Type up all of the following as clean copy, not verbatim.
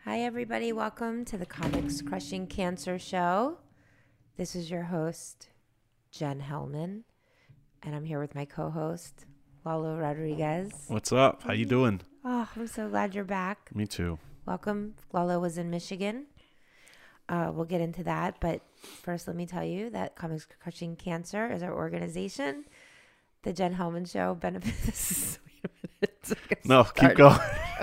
Hi, everybody. Welcome to the Comics Crushing Cancer Show. This is your host, Jen Hellman, and I'm here with my co-host, Lalo Rodriguez. What's up? How you doing? Oh, I'm so glad you're back. Me too. Welcome. Lalo was in Michigan. We'll get into that, but first let me tell you that Comics Crushing Cancer is our organization. The Jen Hellman Show benefits... Wait a minute. No, keep going.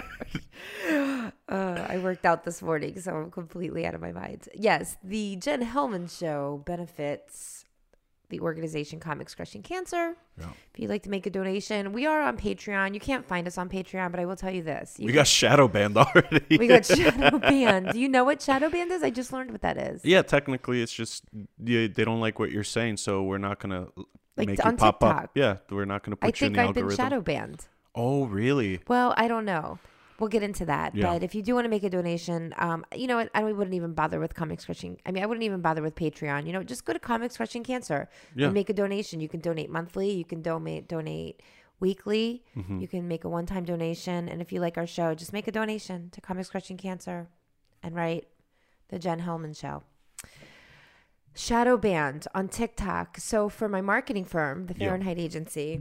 I worked out this morning, so I'm completely out of my mind. Yes, the Jen Hellman Show benefits the organization Comics Crushing Cancer. Yeah. If you'd like to make a donation, we are on Patreon. You can't find us on Patreon, but I will tell you this. We got shadow banned already. We got shadow banned. Do you know what shadow banned is? I just learned what that is. Yeah, technically it's just they don't like what you're saying, so we're not going to Like make on you pop TikTok. up. Yeah, we're not going to put you in the I think I've algorithm. been shadow banned. Oh, really? Well, I don't know. We'll get into that. Yeah. But if you do want to make a donation, you know what? I wouldn't even bother with Comics Crushing. I mean, I wouldn't even bother with Patreon. You know, just go to Comics Crushing Cancer and make a donation. You can donate monthly. You can donate weekly. Mm-hmm. You can make a one-time donation. And if you like our show, just make a donation to Comics Crushing Cancer and write The Jen Hellman Show. Shadow banned on TikTok. So for my marketing firm, the Fahrenheit Agency,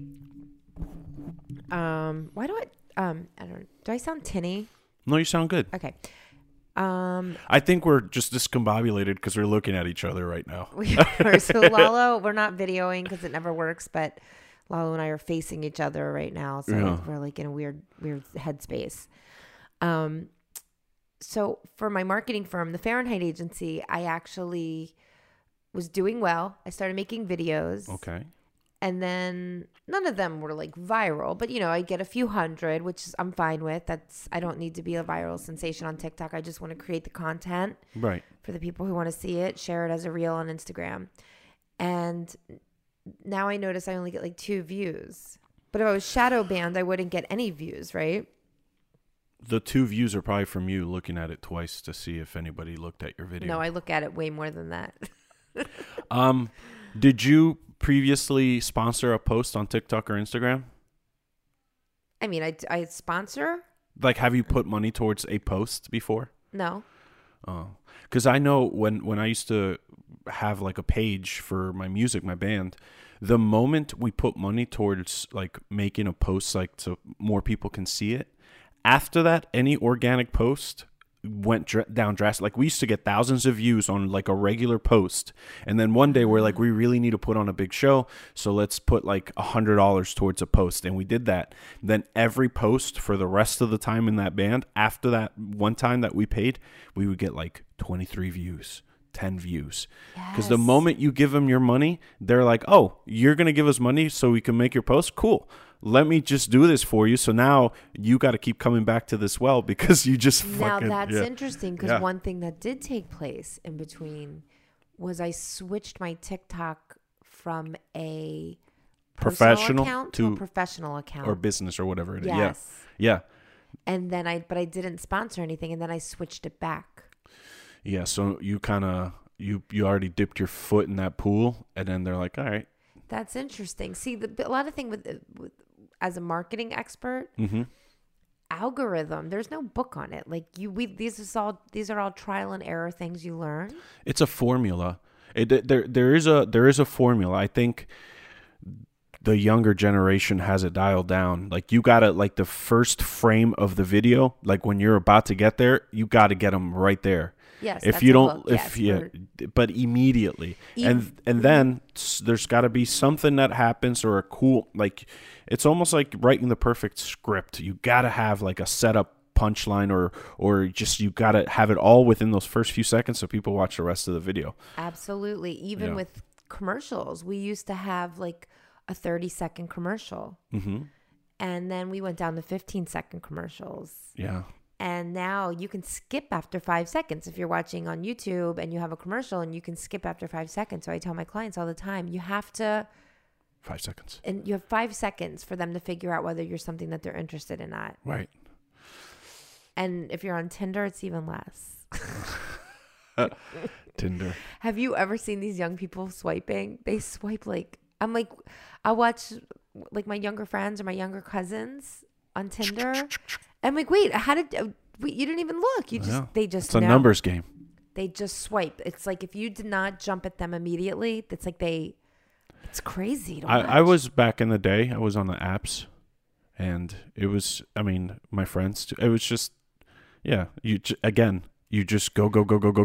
why do do I sound tinny? No, you sound good. Okay. I think we're just discombobulated because we're looking at each other right now. We are. So Lalo, we're not videoing because it never works, but Lalo and I are facing each other right now. So we're like in a weird headspace. So for my marketing firm, the Fahrenheit Agency, I actually was doing well. I started making videos. Okay. And then none of them were like viral, but I get a few hundred, which I'm fine with. I don't need to be a viral sensation on TikTok. I just want to create the content Right. for the people who want to see it, share it as a reel on Instagram. And now I notice I only get like 2 views. But if I was shadow banned, I wouldn't get any views, right? The 2 views are probably from you looking at it twice to see if anybody looked at your video. No, I look at it way more than that. Did you previously sponsor a post on TikTok or Instagram? I mean, I sponsor? Like, have you put money towards a post before? No. Oh, because I know when I used to have like a page for my music, my band, the moment we put money towards like making a post like so more people can see it, after that, any organic post went down drastic. Like we used to get thousands of views on like a regular post, and then one day we're like, we really need to put on a big show, so let's put like $100 towards a post, and we did that. Then every post for the rest of the time in that band, after that one time that we paid, we would get like 23 views, 10 views. Because the moment you give them your money, they're like, oh, you're gonna give us money so we can make your post? Cool, let me just do this for you. So now you got to keep coming back to this well because you just fucking... Now that's interesting because one thing that did take place in between was I switched my TikTok from a professional account to a professional account. Or business or whatever it is. Yes. Yeah. And then I didn't sponsor anything, and then I switched it back. Yeah, so you kind of, you already dipped your foot in that pool, and then they're like, all right. That's interesting. See, a lot of thing with as a marketing expert, algorithm, there's no book on it. Like these are all trial and error things you learn. It's a formula. There is a formula. I think the younger generation has it dialed down. Like you gotta, like the first frame of the video, like when you're about to get there, you gotta get them right there. Yes. If you don't, but immediately, and then there's got to be something that happens or a cool, like it's almost like writing the perfect script. You got to have like a setup punchline or just you got to have it all within those first few seconds so people watch the rest of the video. Absolutely. Even with commercials, we used to have like a 30-second commercial, and then we went down to 15-second commercials. Yeah. And now you can skip after 5 seconds. If you're watching on YouTube and you have a commercial and you can skip after 5 seconds. So I tell my clients all the time, you have to... 5 seconds. And you have 5 seconds for them to figure out whether you're something that they're interested in or not. Right. And if you're on Tinder, it's even less. Tinder. Have you ever seen these young people swiping? They swipe like... I'm like... I watch like my younger friends or my younger cousins on Tinder... I'm like, wait, You didn't even look. They just It's a know. numbers game. They just swipe. It's like if you did not jump at them immediately, it's like it's crazy to watch. I was back in the day. I was on the apps, and it was. I mean, my friends. It was just, yeah. You just go.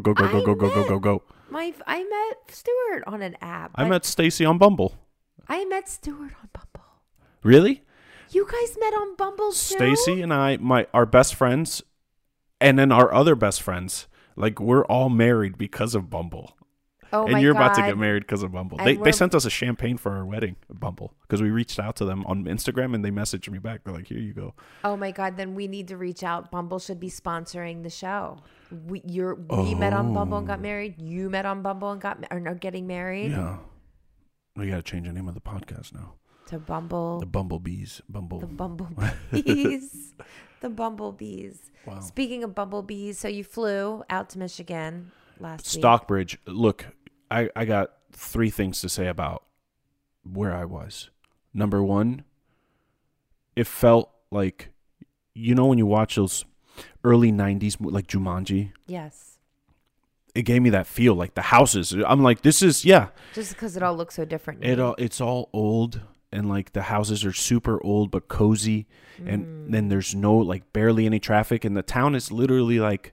I met Stuart on an app. I met Stacy on Bumble. I met Stuart on Bumble. Really? You guys met on Bumble too? Stacy and our best friends, and then our other best friends, like we're all married because of Bumble. Oh and my you're God. about to get married because of Bumble. And They sent us a champagne for our wedding, Bumble, because we reached out to them on Instagram and they messaged me back. They're like, "Here you go." Oh my God! Then we need to reach out. Bumble should be sponsoring the show. We met on Bumble and got married. You met on Bumble and are getting married. Yeah, we got to change the name of the podcast now To Bumble. The Bumblebees. The Bumblebees. The Bumblebees. Wow. Speaking of bumblebees, so you flew out to Michigan last week. Stockbridge. Look, I got 3 things to say about where I was. Number 1, it felt like, when you watch those early 90s, like Jumanji. Yes. It gave me that feel, like the houses. I'm like, this is, yeah. Just because it all looks so different. It's all old, and like the houses are super old but cozy, and then there's no, like, barely any traffic, and the town is literally like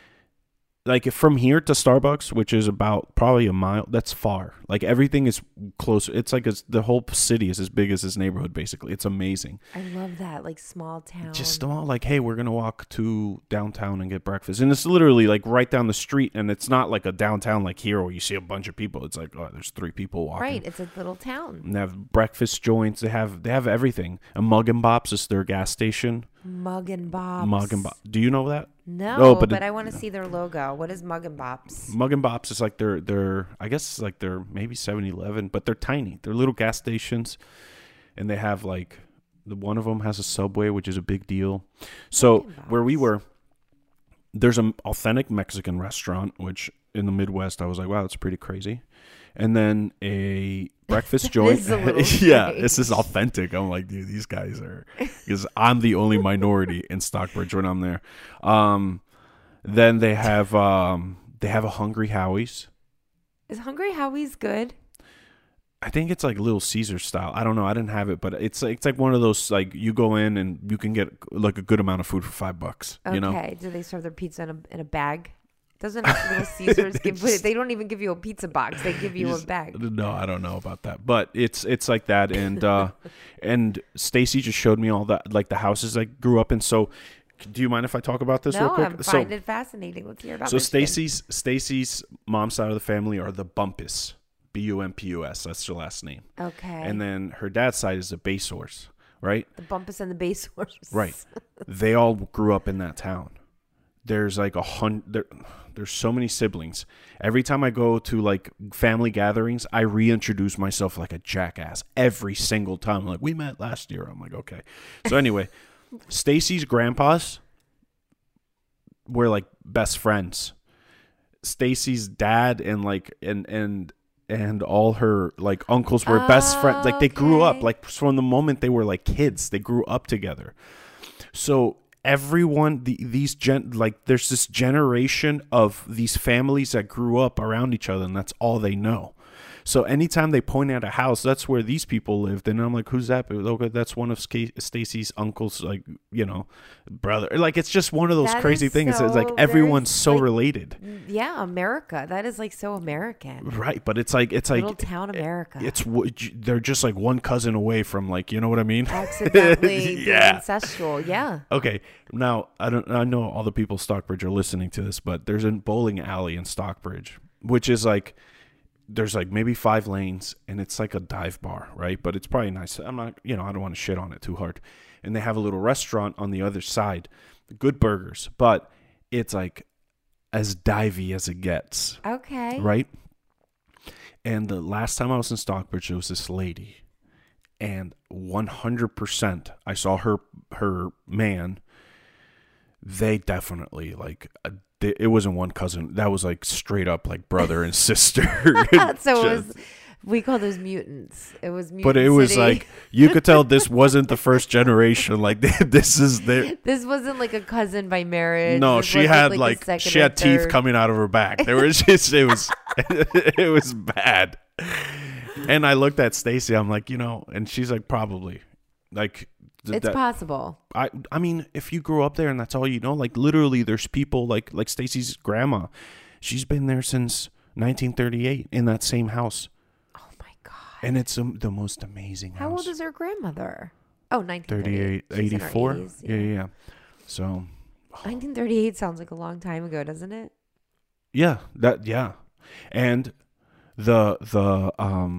from here to Starbucks, which is about probably a mile, that's far. Like everything is close. It's like the whole city is as big as this neighborhood, basically. It's amazing. I love that, like small town. Just all like, hey, we're going to walk to downtown and get breakfast. And it's literally like right down the street. And it's not like a downtown like here where you see a bunch of people. It's like, oh, there's 3 people walking. Right. It's a little town. And they have breakfast joints. They have everything. A Mug and Bops is their gas station. Mug and Bops. Mug and Bops. Do you know that? No, Oh, but I want to see their logo. What is Mug and Bops? Mug and Bops is like their I guess it's like their maybe 7-Eleven, but they're tiny. They're little gas stations, and they have like one of them has a Subway, which is a big deal. So where we were, there's an authentic Mexican restaurant, which in the Midwest I was like, wow, that's pretty crazy. And then a breakfast joint. Yeah, this is authentic. I'm like, dude, these guys are, because I'm the only minority in Stockbridge when I'm there. Then they have a Hungry Howie's. Is Hungry Howie's good? I think it's like Little Caesar style. I don't know. I didn't have it, but it's like one of those, like, you go in and you can get like a good amount of food for $5. Okay. You know? Do they serve their pizza in a bag? Doesn't Little Caesars they don't even give you a pizza box. They give you a bag. No, I don't know about that, but it's like that. And and Stacy just showed me all that, like the houses I grew up in. So, do you mind if I talk about this real quick? I find it fascinating. Let's hear about. So Michigan. Stacy's mom's side of the family are the Bumpus, Bumpus. That's her last name. Okay. And then her dad's side is the Basors, right? The Bumpus and the Basors. Right. They all grew up in that town. There's like 100. There's so many siblings. Every time I go to like family gatherings, I reintroduce myself like a jackass every single time. I'm like, we met last year. I'm like, okay. So anyway, Stacy's grandpas were like best friends. Stacy's dad and like and all her like uncles were best friends. Like they grew up like from the moment they were like kids. They grew up together. So everyone, there's this generation of these families that grew up around each other, and that's all they know. So anytime they point out a house, that's where these people lived. And I'm like, who's that? Okay, that's one of Stacy's uncles, like, you know, brother. Like, it's just one of those crazy things. It's like everyone's so related. Yeah, America. That is like so American. Right, but it's like little town America. They're just like one cousin away from, like, you know what I mean? Accidentally being incestual. Yeah. Okay. Now, I know all the people in Stockbridge are listening to this, but there's a bowling alley in Stockbridge, which is like, there's like maybe 5 lanes, and it's like a dive bar, right? But it's probably nice. I'm not, I don't want to shit on it too hard. And they have a little restaurant on the other side, good burgers, but it's like as divey as it gets. Okay. Right? And the last time I was in Stockbridge, there was this lady, and 100% I saw her man. They definitely like. It wasn't one cousin. That was like straight up like brother and sister. So it was We call those mutants. It was mutant But it was city. like, you could tell this wasn't the first generation. Like, this is their. This wasn't like a cousin by marriage. No, This she wasn't had a like second she or had teeth third. coming out of her back. There was just it was it was bad. And I looked at Stacy. I'm like, and she's like, probably, like, It's possible. I mean, if you grew up there and that's all you know, like literally, there's people like Stacy's grandma. She's been there since 1938 in that same house, Oh my God. and it's the most amazing house. How old is her grandmother? Oh, 38, 1938. She's in her 84? 80s, Yeah. So, 1938 sounds like a long time ago, doesn't it? yeah, and the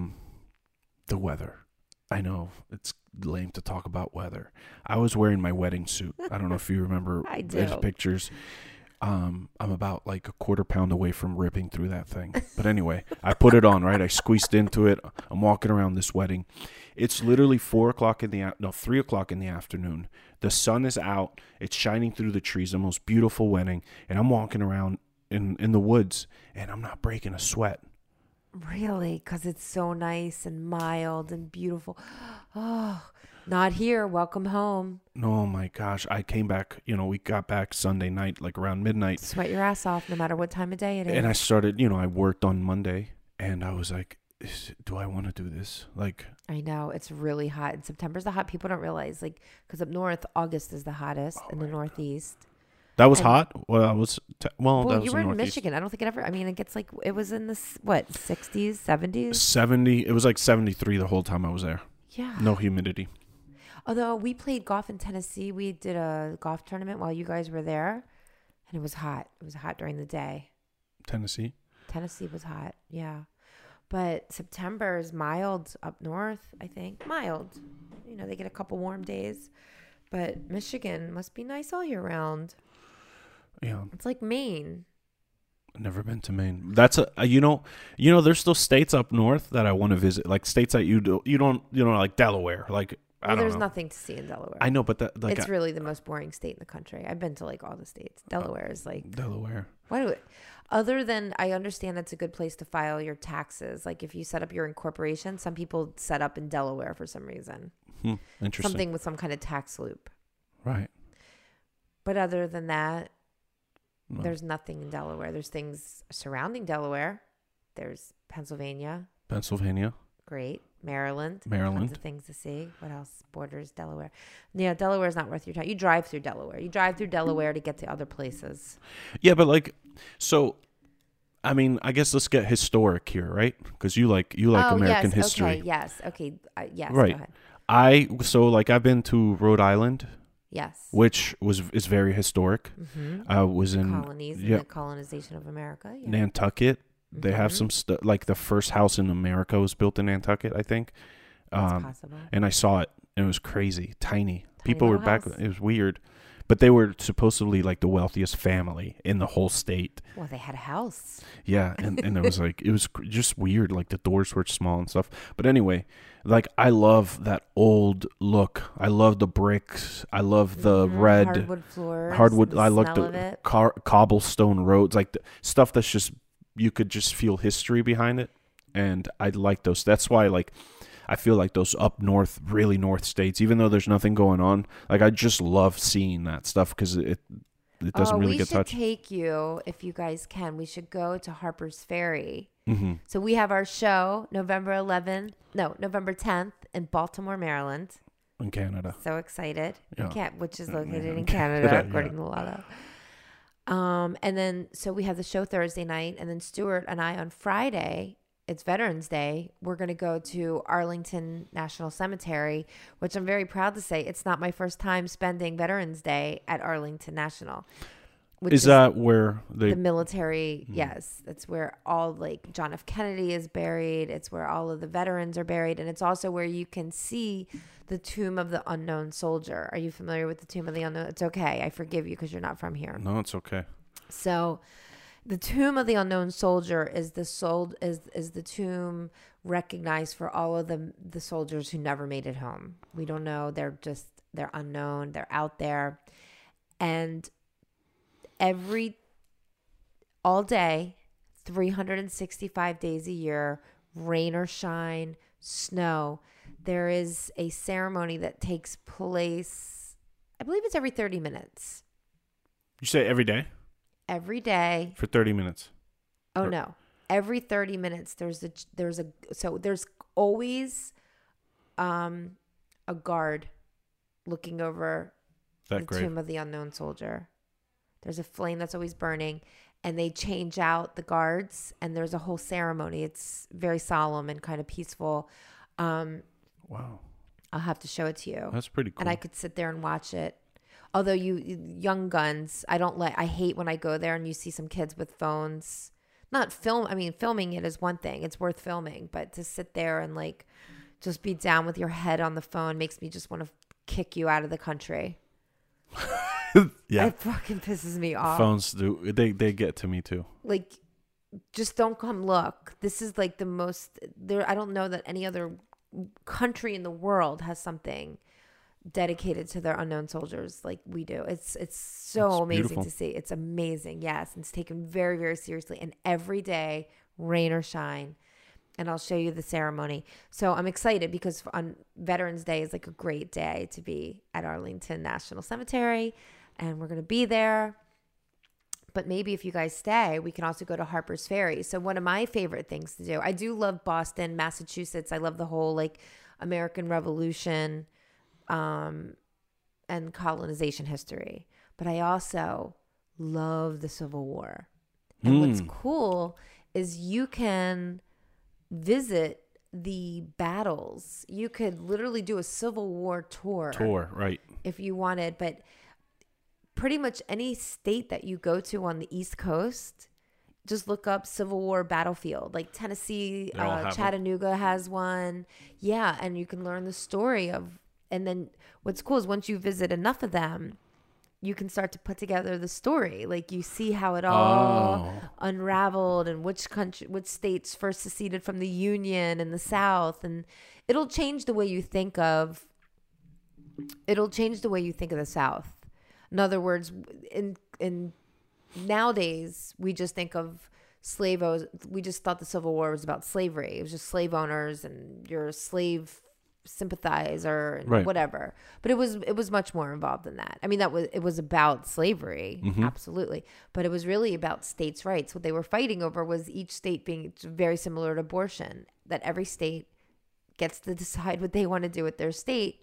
weather. I know it's lame to talk about weather. I was wearing my wedding suit. I don't know if you remember I those do. pictures. I'm about like a quarter pound away from ripping through that thing. But anyway, I put it on, right? I squeezed into it. I'm walking around this wedding. It's literally 3 o'clock in the afternoon. The sun is out. It's shining through the trees. The most beautiful wedding. And I'm walking around in the woods, and I'm not breaking a sweat. Really? Because it's so nice and mild and beautiful. Oh, not here. Welcome home. Oh my gosh. I came back, we got back Sunday night, like around midnight. Sweat your ass off no matter what time of day it is. And I started, I worked on Monday, and I was like, do I want to do this? Like, I know. It's really hot. And September's the hot. People don't realize, like, because up north, August is the hottest in the Northeast. that was And- hot. Well, that was that Well, was you were in Northeast. Michigan. I don't think it ever, it gets like, it was in the, 60s, 70s? 70. It was like 73 the whole time I was there. Yeah. No humidity. Although we played golf in Tennessee. We did a golf tournament while you guys were there. And it was hot. It was hot during the day. Tennessee. Tennessee was hot. Yeah. But September is mild up north, I think. Mild. They get a couple warm days. But Michigan must be nice all year round. Yeah. It's like Maine. Never been to Maine. That's there's still states up north that I want to visit, like states that you don't like Delaware, like I Well, don't there's know. nothing to see in Delaware. I know, but that like It's really the most boring state in the country. I've been to like all the states. Delaware is like, Delaware. other than I understand that's a good place to file your taxes. Like if you set up your incorporation, some people set up in Delaware for some reason. Interesting. Something with some kind of tax loop. Right. But other than that, No. there's nothing in Delaware. There's things surrounding Delaware. There's Pennsylvania. Pennsylvania. Great. Maryland. Maryland. Tons of things to see. What else borders Delaware? Yeah, Delaware's not worth your time. You drive through Delaware. You drive through Delaware to get to other places. Yeah, but like, so, I mean, I guess let's get historic here, right? Because you like American yes. history. Okay, yes. Okay. Yes. Right. Go ahead. I've been to Rhode Island, Yes. which is very historic. I was in Colonies and the colonization of America. Yeah. Nantucket. They have some stuff, like the first house in America was built in Nantucket, I think. That's possible. And I saw it, and it was crazy, tiny. People were little back. house. It was weird, but they were supposedly like the wealthiest family in the whole state. Well, they had a house. Yeah, and it was like just weird. Like the doors were small and stuff. But anyway, like I love that old look. I love the bricks. I love the red Hardwood floors. hardwood. The I like smell of the it. cobblestone roads, like the stuff that's just you could just feel history behind it, and I like those. That's why like I feel like those up north, really north states, even though there's nothing going on, like I just love seeing that stuff because it doesn't really get touched. We should take you, if you guys can. We should go to Harper's Ferry. Mm-hmm. So we have our show November 10th in Baltimore, Maryland. In Canada. So excited. Yeah. Which is located Yeah. in Canada, Yeah. according to Lotto. And then, so we have the show Thursday night, and then Stuart and I on Friday, it's Veterans Day, we're going to go to Arlington National Cemetery, which I'm very proud to say it's not my first time spending Veterans Day at Arlington National. Which Is that where the military? Yes, that's where all like John F. Kennedy is buried. It's where all of the veterans are buried, and it's also where you can see the Tomb of the Unknown Soldier. Are you familiar with the Tomb of the Unknown? It's okay, I forgive you because you're not from here. No, it's okay. So, the Tomb of the Unknown Soldier is the tomb recognized for all of the soldiers who never made it home. We don't know. They're unknown. They're out there, and all day, 365 days a year, rain or shine, snow, there is a ceremony that takes place, I believe it's every 30 minutes. You say every day? Every day. For 30 minutes. Oh, no. Every 30 minutes, there's always a guard looking over the tomb of the unknown soldier. There's a flame that's always burning, and they change out the guards, and there's a whole ceremony. It's very solemn and kind of peaceful. Wow. I'll have to show it to you. That's pretty cool. And I could sit there and watch it. Although you young guns, I hate when I go there and you see some kids with phones. Filming it is one thing. It's worth filming, but to sit there and like just be down with your head on the phone makes me just want to kick you out of the country. Yeah. It fucking pisses me off. Phones do. They get to me too. Like, just don't come look. This is like the most there. I don't know that any other country in the world has something dedicated to their unknown soldiers like we do. It's so amazing beautiful to see. It's amazing. Yes. And it's taken very, very seriously. And every day, rain or shine. And I'll show you the ceremony. So I'm excited because on Veterans Day is like a great day to be at Arlington National Cemetery. And we're going to be there. But maybe if you guys stay, we can also go to Harper's Ferry. So one of my favorite things to do, I do love Boston, Massachusetts. I love the whole like American Revolution and colonization history. But I also love the Civil War. And what's cool is you can visit the battles. You could literally do a Civil War tour. Right. If you wanted. But pretty much any state that you go to on the East Coast, just look up Civil War battlefield. Like Tennessee, Chattanooga has one. Yeah, and you can learn the story of. And then what's cool is once you visit enough of them, you can start to put together the story. Like you see how it all unraveled and which states first seceded from the Union in the South. And it'll change the way you think of the South. In other words, in nowadays, we just think of we just thought the Civil War was about slavery. It was just slave owners and you're a slave sympathizer and right. whatever. But it was much more involved than that. I mean, it was about slavery, absolutely. But it was really about states' rights. What they were fighting over was each state being very similar to abortion, that every state gets to decide what they want to do with their state.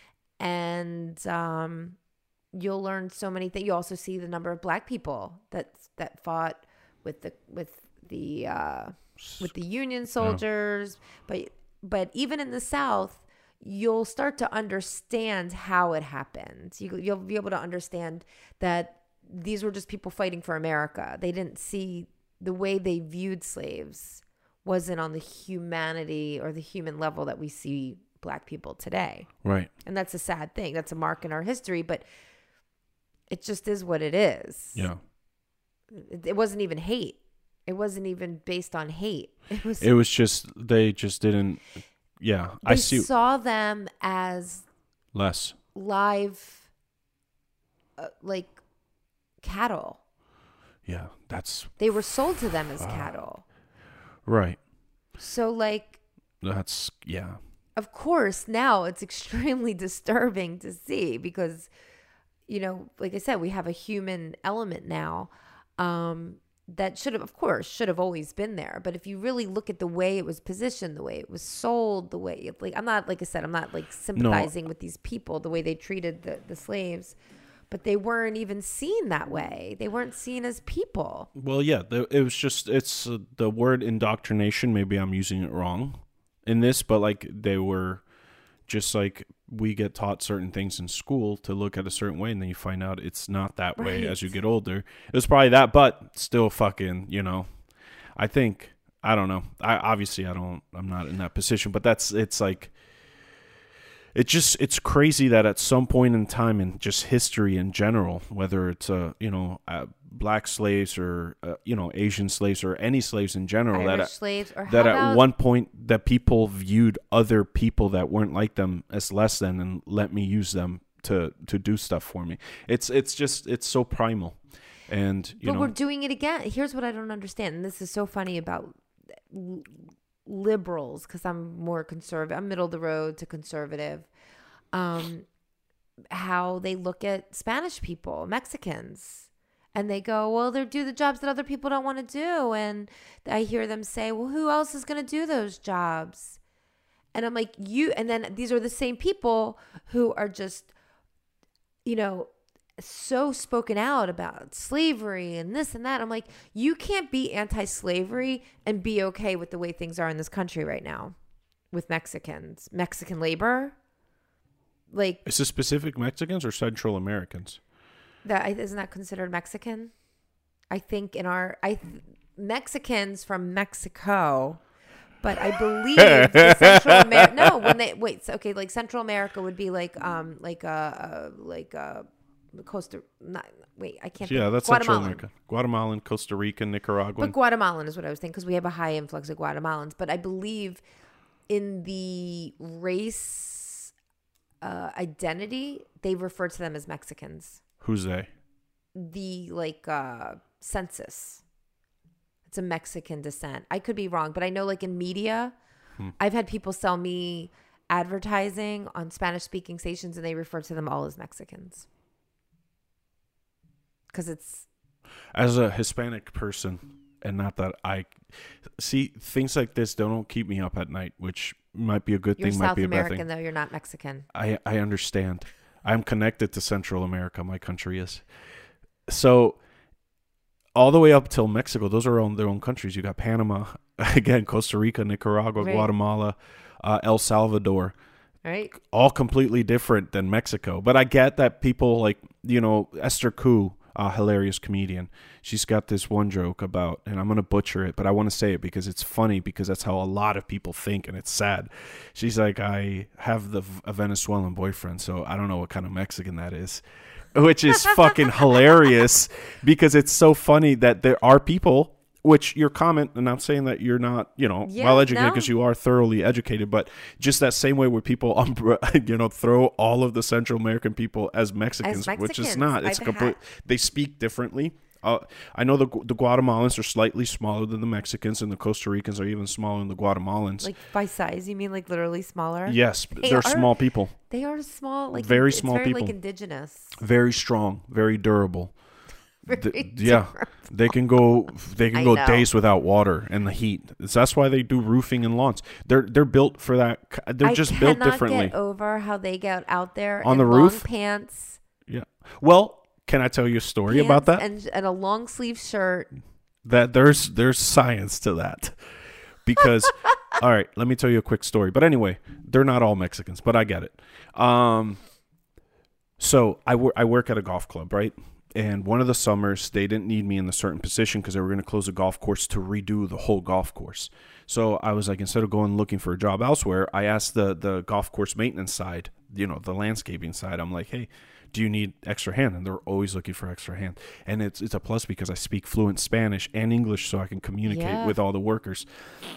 And you'll learn so many things. You also see the number of Black people that fought with the Union soldiers. But even in the South, you'll start to understand how it happened. You'll be able to understand that these were just people fighting for America. They didn't see the way they viewed slaves wasn't on the humanity or the human level that we see Black people today. Right. And that's a sad thing. That's a mark in our history, but it just is what it is. Yeah. It wasn't even hate. It wasn't even based on hate. It was just, they just didn't. Yeah. They saw them as less live, like cattle. Yeah. They were sold to them as cattle. Right. So like. That's, yeah. Of course, now it's extremely disturbing to see because, like I said, we have a human element now. That should have always been there. But if you really look at the way it was positioned, the way it was sold, the way I'm not sympathizing with these people, the way they treated the slaves, but they weren't even seen that way. They weren't seen as people. Well, yeah, it's the word indoctrination. Maybe I'm using it wrong in this, but like they were just like we get taught certain things in school to look at a certain way, and then you find out it's not that way as you get older. It was probably that, but still fucking, I think, I don't know. I'm not in that position, but it's like, it's crazy that at some point in time in just history in general, whether it's, Black slaves or, Asian slaves or any slaves in general, Irish slaves, or that at one point that people viewed other people that weren't like them as less than and let me use them to do stuff for me. It's so primal. And, but we're doing it again. Here's what I don't understand. And this is so funny about liberals, because I'm more conservative, I'm middle of the road to conservative, how they look at Spanish people, Mexicans. And they go, well, they do the jobs that other people don't want to do. And I hear them say, well, who else is going to do those jobs? And I'm like, and then these are the same people who are just, so spoken out about slavery and this and that. I'm like, you can't be anti-slavery and be okay with the way things are in this country right now with Mexicans, Mexican labor. Like, is this specific Mexicans or Central Americans? Isn't that considered Mexican? I think Mexicans from Mexico, but I believe the Central America. No, like Central America would be like Costa. I can't. Yeah, that's Central America. Guatemalan, Costa Rica, Nicaragua. But Guatemalan is what I was thinking, because we have a high influx of Guatemalans. But I believe in the race identity, they refer to them as Mexicans. Who's they? The census. It's a Mexican descent. I could be wrong, but I know in media, I've had people sell me advertising on Spanish-speaking stations, and they refer to them all as Mexicans. Because it's... As a Hispanic person, and not that I... See, things like this don't keep me up at night, which might be a good thing, might be a bad thing. You're South American, though. You're not Mexican. I understand. I'm connected to Central America. My country is. So all the way up till Mexico, those are their own countries. You got Panama, again, Costa Rica, Nicaragua, right. Guatemala, El Salvador. Right. All completely different than Mexico. But I get that people like, Esther Koo, a hilarious comedian. She's got this one joke about, and I'm going to butcher it, but I want to say it because it's funny, because that's how a lot of people think, and it's sad. She's like, I have a Venezuelan boyfriend, so I don't know what kind of Mexican that is, which is fucking hilarious, because it's so funny that there are people, which your comment, and I'm saying that you're not, well-educated, because you are thoroughly educated, but just that same way where people, throw all of the Central American people as Mexicans, which is not. It's complete. They speak differently. I know the Guatemalans are slightly smaller than the Mexicans, and the Costa Ricans are even smaller than the Guatemalans. Like by size, you mean like literally smaller? Yes, they're small people. They are small, very small people. Like indigenous. Very strong, very durable. They can go days without water and the heat. That's why they do roofing and lawns. They're built for that. They're just built differently. I cannot get over how they get out there on the long roof, pants. Yeah. Well, can I tell you a story about that? And a long sleeve shirt. That there's science to that. Because all right, let me tell you a quick story. But anyway, they're not all Mexicans, but I get it. So I work at a golf club, right? And one of the summers, they didn't need me in a certain position because they were going to close the golf course to redo the whole golf course. So I was like, instead of going looking for a job elsewhere, I asked the golf course maintenance side, the landscaping side. I'm like, hey, do you need extra hand? And they're always looking for extra hand. And it's a plus because I speak fluent Spanish and English, so I can communicate with all the workers.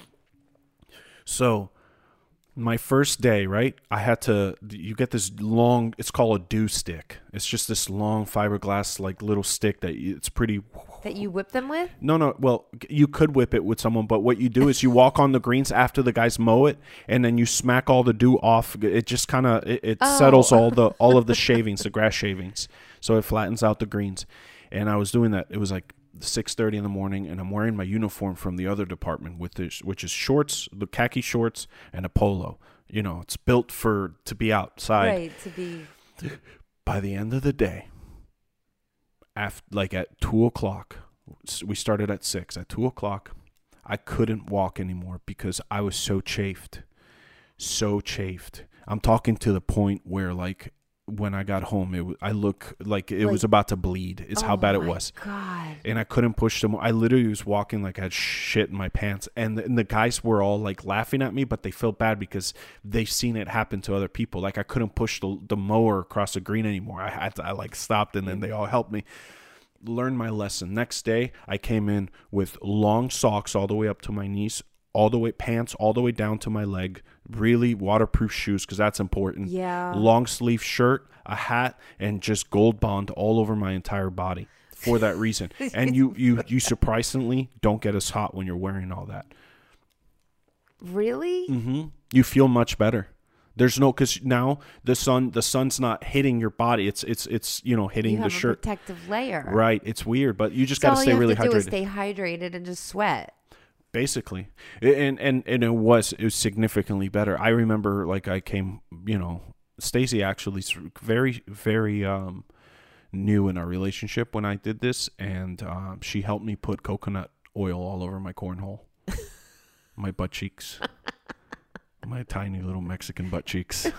So my first day, right, you get this long, it's called a dew stick. It's just this long fiberglass, like little stick it's pretty. That you whip them with? No. Well, you could whip it with someone, but what you do is you walk on the greens after the guys mow it, and then you smack all the dew off. It just kind of, it settles all of the shavings, the grass shavings. So it flattens out the greens. And I was doing that. It was like 6:30 in the morning, and I'm wearing my uniform from the other department, which is shorts, the khaki shorts, and a polo. It's built to be outside. Right, to be. By the end of the day, at 2:00, we started at 6. At 2:00, I couldn't walk anymore because I was so chafed. So chafed. I'm talking to the point where when I got home, I look like it was about to bleed. Is how bad it was. God. And I couldn't push them. I literally was walking like I had shit in my pants. And the guys were all laughing at me, but they felt bad because they've seen it happen to other people. I couldn't push the mower across the green anymore. I stopped, and then they all helped me. Learn my lesson. Next day, I came in with long socks all the way up to my knees, pants all the way down to my leg, really waterproof shoes because that's important. Yeah. Long sleeve shirt, a hat, and just Gold Bond all over my entire body for that reason. And you surprisingly don't get as hot when you're wearing all that. Really? You feel much better. There's no, because now the sun's not hitting your body. It's hitting You the have a shirt. protective layer. Right. It's weird, but you just So got to stay really all you have to do is hydrated. stay hydrated and just sweat. Basically, and it was significantly better. I remember, like, I came, Stacy actually very, very new in our relationship when I did this, and she helped me put coconut oil all over my cornhole, my butt cheeks, my tiny little Mexican butt cheeks.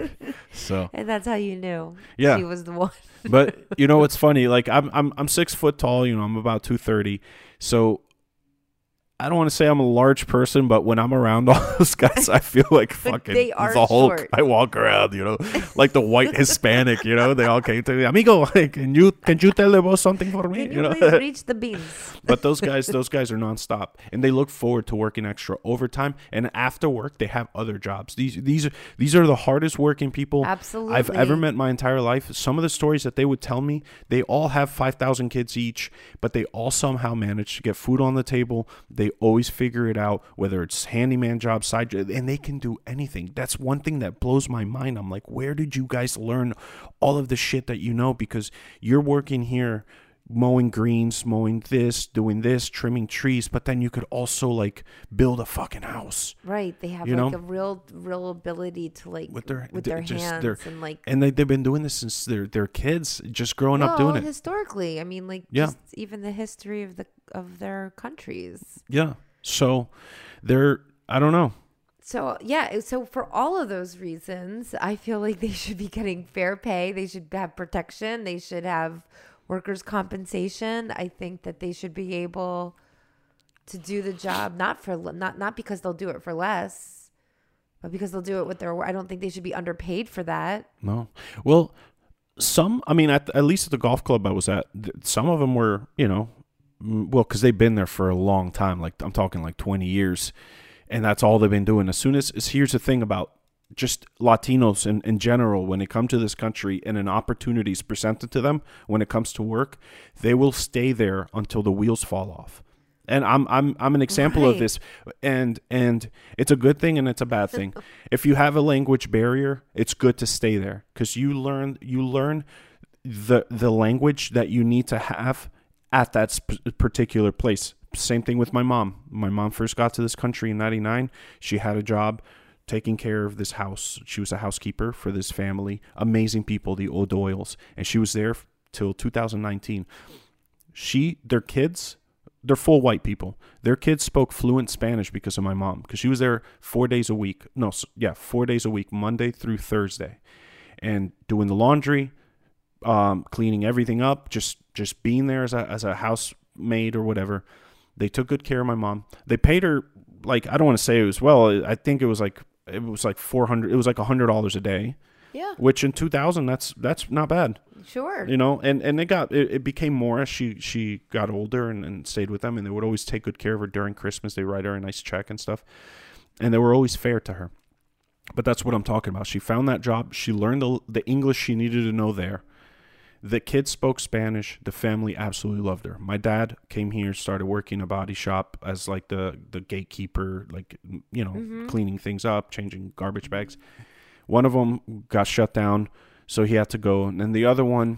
So, And that's how you knew yeah, she was the one. but what's funny? Like, I'm 6 foot tall. I'm about 230, so. I don't want to say I'm a large person, but when I'm around all those guys, I feel like fucking They are the Hulk. short. I walk around, like the white Hispanic. They all came to me, amigo. Can you tell about something for me? Can you please reach the beans? But those guys are nonstop, and they look forward to working extra overtime. And after work, they have other jobs. These are the hardest working people Absolutely. I've ever met in my entire life. Some of the stories that they would tell me, they all have 5,000 kids each, but they all somehow manage to get food on the table. They always figure it out, whether it's handyman jobs, side job, and they can do anything. That's one thing that blows my mind. I'm like, where did you guys learn all of the shit that you know? Because you're working here mowing greens, mowing this, doing this, trimming trees, but then you could also like build a fucking house. Right. They have You like know? a real ability to like With their hands and like and they've been doing this since they're kids, just growing up doing it. Historically, I mean, like just even the history of their countries. Yeah. So I don't know. So yeah, so for all of those reasons, I feel like they should be getting fair pay. They should have protection. They should have workers' compensation. I think that they should be able to do the job not because they'll do it for less, but because they'll do it with their. I don't think they should be underpaid for that. No. Well, at least at the golf club I was at, some of them were, because they've been there for a long time. Like, I'm talking like 20 years, and that's all they've been doing. Here's the thing about just Latinos in general, when they come to this country and an opportunity is presented to them when it comes to work, they will stay there until the wheels fall off. And I'm an example of this, and it's a good thing and it's a bad thing. If you have a language barrier, it's good to stay there because you learn the language that you need to have at that particular place. Same thing with my mom. My mom first got to this country in 99. She had a job taking care of this house. She was a housekeeper for this family. Amazing people, the O'Doyles. And she was there till 2019. Their kids, they're full white people. Their kids spoke fluent Spanish because of my mom. Because she was there 4 days a week. 4 days a week, Monday through Thursday. And doing the laundry, cleaning everything up, just being there as a housemaid or whatever. They took good care of my mom. They paid her, like, I don't want to say it was well. I think it was like $400. It was like $100 a day. Yeah. Which in 2000, that's not bad. Sure. And it became more as she got older and stayed with them, and they would always take good care of her during Christmas. They write her a nice check and stuff, and they were always fair to her. But that's what I'm talking about. She found that job. She learned the English she needed to know there. The kids spoke Spanish. The family absolutely loved her. My dad came here, started working a body shop as like the gatekeeper, like, cleaning things up, changing garbage bags. One of them got shut down, so he had to go. And then the other one,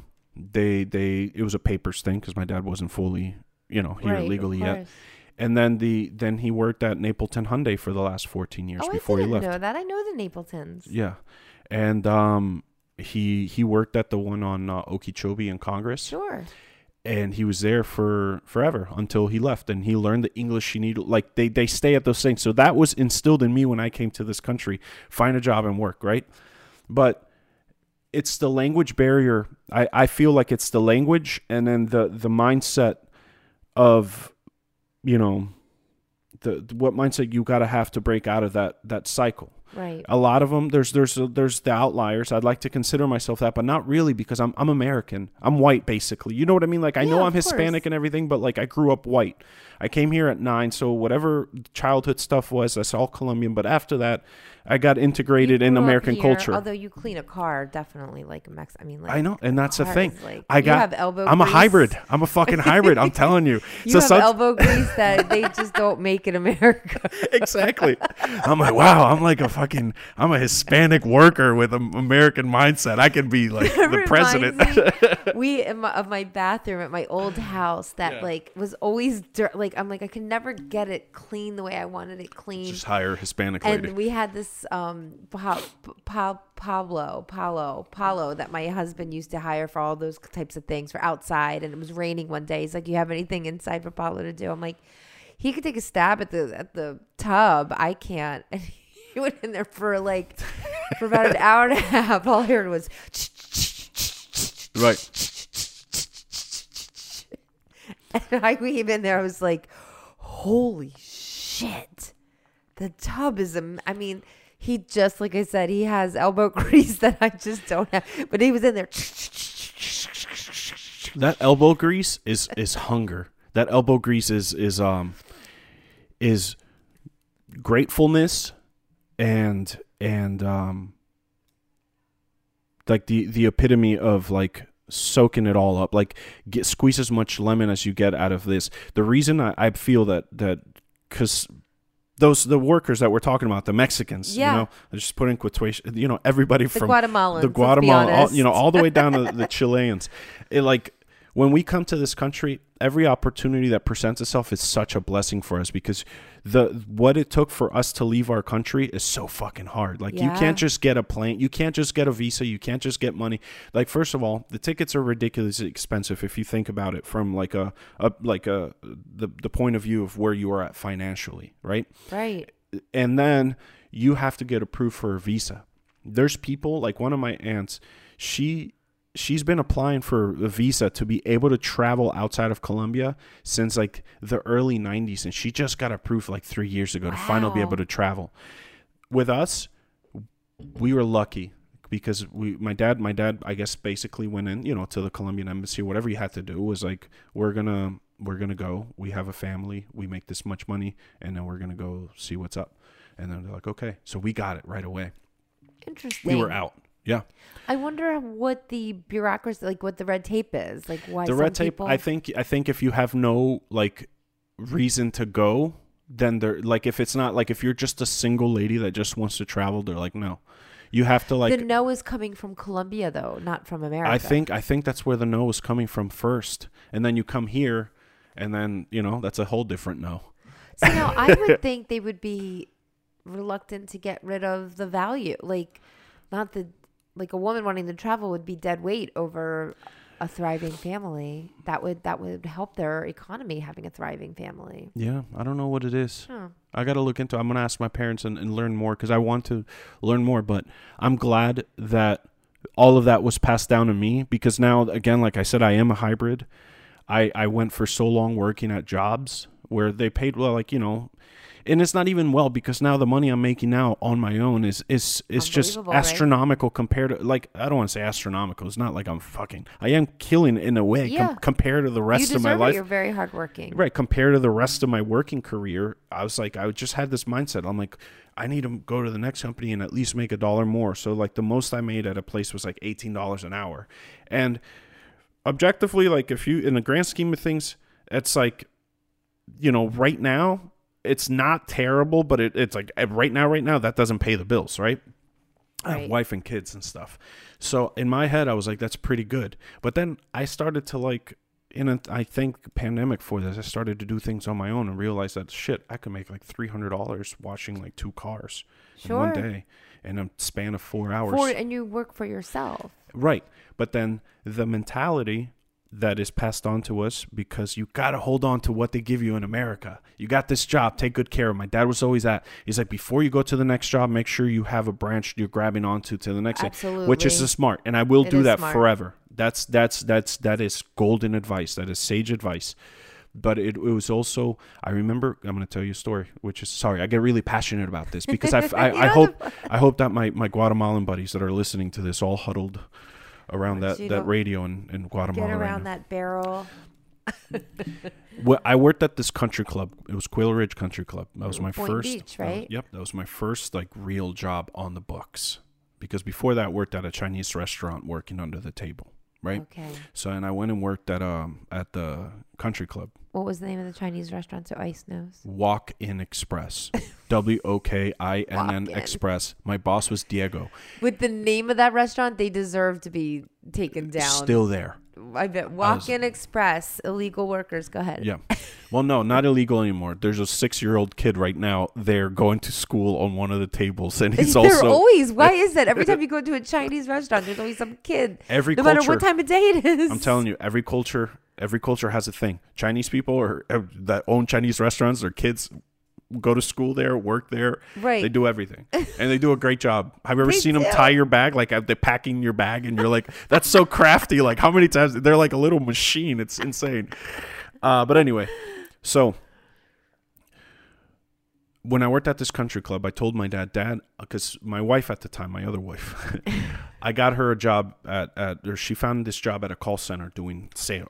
it was a papers thing because my dad wasn't fully, here legally yet. And then he worked at Napleton Hyundai for the last 14 years before he left. I didn't know that. I know the Napletons. Yeah. And he worked at the one on Okeechobee in Congress. Sure. And he was there for forever until he left, and he learned the English he needed. Like, they stay at those things. So that was instilled in me when I came to this country. Find a job and work, right? But it's the language barrier. I feel like it's the language, and then the mindset of, what mindset you got to have to break out of that cycle. Right. A lot of them, there's the outliers. I'd like to consider myself that, but not really, because I'm American. I'm white, basically. You know what I mean? Like, I know I'm Hispanic and everything, but like, I grew up white. I came here at 9, so whatever childhood stuff was, that's all Colombian. But after that, I got integrated in American culture. Although you clean a car, definitely like a Mex. I mean, like, I know, and that's the thing. Like, I'm a hybrid. I'm a fucking hybrid. I'm telling you. You have elbow grease that they just don't make in America. Exactly. I'm like, wow. I'm a Hispanic worker with an American mindset. I could be like the president. Of my bathroom at my old house that like was always dirt. Like, I'm like, I could never get it clean the way I wanted it clean. Just hire a Hispanic lady. And we had this Pablo that my husband used to hire for all those types of things for outside. And it was raining one day. He's like, you have anything inside for Pablo to do? I'm like, he could take a stab at the tub. I can't. And he went in there for about an hour and a half. All I heard was right. And I came in there. I was like, holy shit. The tub is, I mean, he just, like I said, he has elbow grease that I just don't have. But he was in there. That elbow grease is hunger. That elbow grease is gratefulness and like the epitome of like soaking it all up. Like, squeeze as much lemon as you get out of this. The reason I feel that because the workers that we're talking about, the Mexicans, you know, I just put in quotation, you know, everybody from Guatemalans, the Guatemala, all the way down to the Chileans. It, like, when we come to this country, every opportunity that presents itself is such a blessing for us, because what it took for us to leave our country is so fucking hard. Like, you can't just get a plane, you can't just get a visa, you can't just get money. Like, first of all, the tickets are ridiculously expensive if you think about it from like the point of view of where you are at financially, right? Right. And then you have to get approved for a visa. There's people, like one of my aunts, she's been applying for a visa to be able to travel outside of Colombia since like the early 90s. And she just got approved like 3 years ago to finally be able to travel. With us, we were lucky because my dad, I guess, basically went in, you know, to the Colombian embassy. Whatever you had to do was like, we're going to go. We have a family. We make this much money. And then we're going to go see what's up. And then they're like, okay. So we got it right away. Interesting. We were out. Yeah. I wonder what the bureaucracy, like what the red tape is, like why the red tape. I think if you have no like reason to go, then they're like, if it's not like, if you're just a single lady that just wants to travel, they're like, no, you have to like. The no is coming from Colombia though, not from America. I think that's where the no is coming from first, and then you come here, and then you know that's a whole different no. So now I would think they would be reluctant to get rid of the value, like not the. Like a woman wanting to travel would be dead weight over a thriving family. That would help their economy, having a thriving family. Yeah, I don't know what it is. I got to look into it. I'm going to ask my parents and learn more because I want to learn more. But I'm glad that all of that was passed down to me because now, again, like I said, I am a hybrid. I went for so long working at jobs where they paid well, like, you know, and it's not even well because now the money I'm making now on my own is just astronomical, right? Compared to, like, I don't want to say astronomical. It's not like I am killing in a way compared to the rest of my life. You're very hardworking. Right. Compared to the rest of my working career, I was like, I just had this mindset. I'm like, I need to go to the next company and at least make $1 more. So like the most I made at a place was like $18 an hour. And objectively, like if you, in the grand scheme of things, it's like, you know, right now, it's not terrible, but it's like right now, that doesn't pay the bills, right? I have wife and kids and stuff. So in my head, I was like, that's pretty good. But then I started to like, I think pandemic for this, I started to do things on my own and realized that shit, I could make like $300 washing like 2 cars in one day in a span of 4 hours. And you work for yourself. Right. But then the mentality that is passed on to us because you got to hold on to what they give you in America. You got this job, take good care of. My dad was always he's like, before you go to the next job, make sure you have a branch you're grabbing onto to the next Absolutely. thing, which is smart. And I will do that forever. That is golden advice. That is sage advice. But it was also, I remember, I'm going to tell you a story, which is, sorry, I get really passionate about this because I hope that my Guatemalan buddies that are listening to this all huddled around that radio in Guatemala. Get around that barrel. Well, I worked at this country club. It was Quail Ridge Country Club. That was my Point first. Beach, right? That was my first like real job on the books. Because before that, I worked at a Chinese restaurant working under the table, right? Okay. So, and I went and worked at the country club. What was the name of the Chinese restaurant so Ice knows? Walk-In Express. WOKINN Express. My boss was Diego. With the name of that restaurant, they deserve to be taken down. Still there. I bet. Walk-In Express. Illegal workers. Go ahead. Yeah. Well, no, not illegal anymore. There's a 6-year-old kid right now there going to school on one of the tables, and he's They're also always. Why is that? Every time you go to a Chinese restaurant, there's always some kid. Every no culture, matter what time of day it is. I'm telling you, every culture has a thing. Chinese people that own Chinese restaurants, their kids go to school there, work there. Right. They do everything, and they do a great job. Have you ever seen them tie your bag? Like they're packing your bag, and you're like, that's so crafty. Like how many times they're like a little machine. It's insane. But anyway, so when I worked at this country club, I told my dad, because my wife at the time, my other wife, I got her a job or she found this job at a call center doing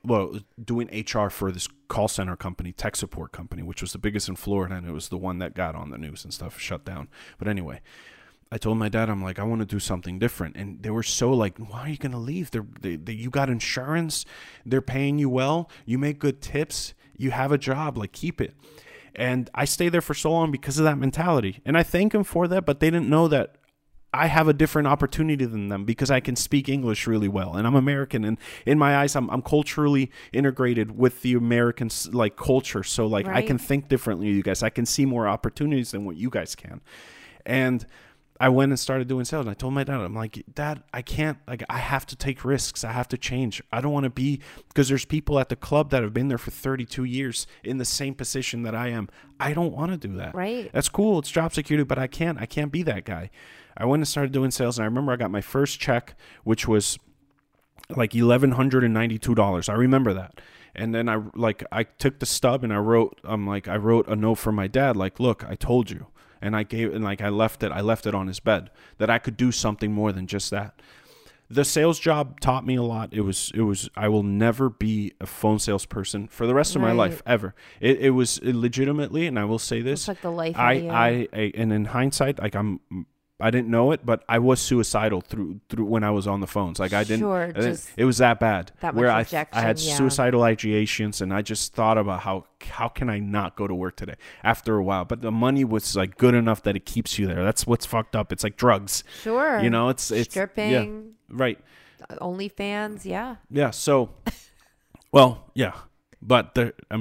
HR for this call center company, tech support company, which was the biggest in Florida, and it was the one that got on the news and stuff, shut down. But anyway, I told my dad, I'm like, I want to do something different. And they were so like, why are you going to leave? You got insurance. They're paying you well. You make good tips. You have a job. Like, keep it. And I stayed there for so long because of that mentality. And I thank them for that, but they didn't know that I have a different opportunity than them because I can speak English really well. And I'm American. And in my eyes, I'm culturally integrated with the American like culture. So like I can think differently than you guys. I can see more opportunities than what you guys can. And I went and started doing sales. And I told my dad, I'm like, Dad, I can't, like, I have to take risks. I have to change. I don't want to be, because there's people at the club that have been there for 32 years in the same position that I am. I don't want to do that. Right. That's cool. It's job security, but I can't be that guy. I went and started doing sales. And I remember I got my first check, which was like $1,192. I remember that. And then I took the stub and I wrote a note for my dad. Like, look, I told you. And I left it on his bed that I could do something more than just that. The sales job taught me a lot. It was, I will never be a phone salesperson for the rest of my life, ever. It was legitimately, and I will say this. It's like the life and in hindsight, like I didn't know it, but I was suicidal through when I was on the phones. Like I didn't. Sure, it was that bad. That where much rejection, I had suicidal ideations, and I just thought about how can I not go to work today after a while. But the money was like good enough that it keeps you there. That's what's fucked up. It's like drugs. Sure. You know, it's stripping. Yeah, right. OnlyFans. Yeah. Yeah. So, well, yeah. But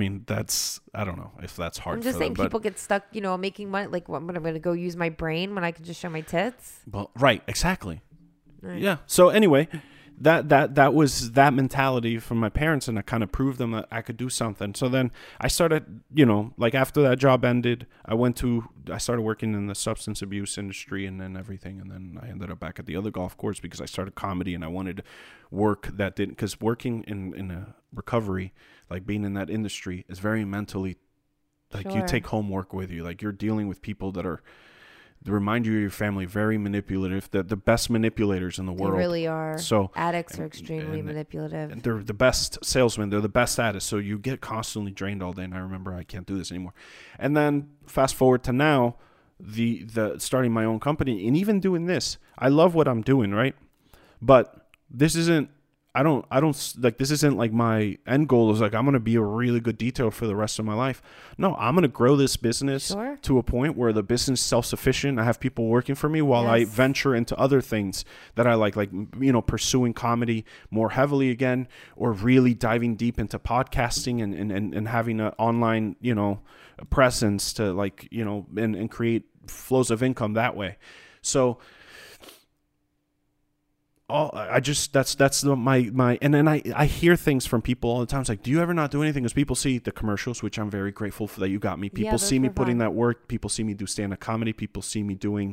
I don't know if that's hard. I'm just for saying them, people get stuck, making money. Like, what, I'm going to go use my brain when I can just show my tits. Well, right, exactly. Right. Yeah. So anyway, that was that mentality from my parents, and I kind of proved them that I could do something. So then I started, like after that job ended, I started working in the substance abuse industry and then everything, and then I ended up back at the other golf course because I started comedy and I wanted work that didn't, because working in a recovery, like being in that industry, is very mentally, like you take homework with you, like you're dealing with people that remind you of your family, very manipulative, the best manipulators in the world. They really are. So addicts are extremely manipulative. And they're the best salesmen. They're the best at it. So you get constantly drained all day. And I remember I can't do this anymore. And then fast forward to now, the starting my own company and even doing this. I love what I'm doing, right? But this isn't. I don't like, this isn't like my end goal is like, I'm going to be a really good detailer for the rest of my life. No, I'm going to grow this business to a point where the business is self-sufficient. I have people working for me while I venture into other things that I like, pursuing comedy more heavily again, or really diving deep into podcasting and having an online, presence to and create flows of income that way. So I just that's my and then I hear things from people all the time. It's like, do you ever not do anything? Because people see the commercials, which I'm very grateful for that you got me. People see me putting that work. People see me do stand-up comedy. People see me doing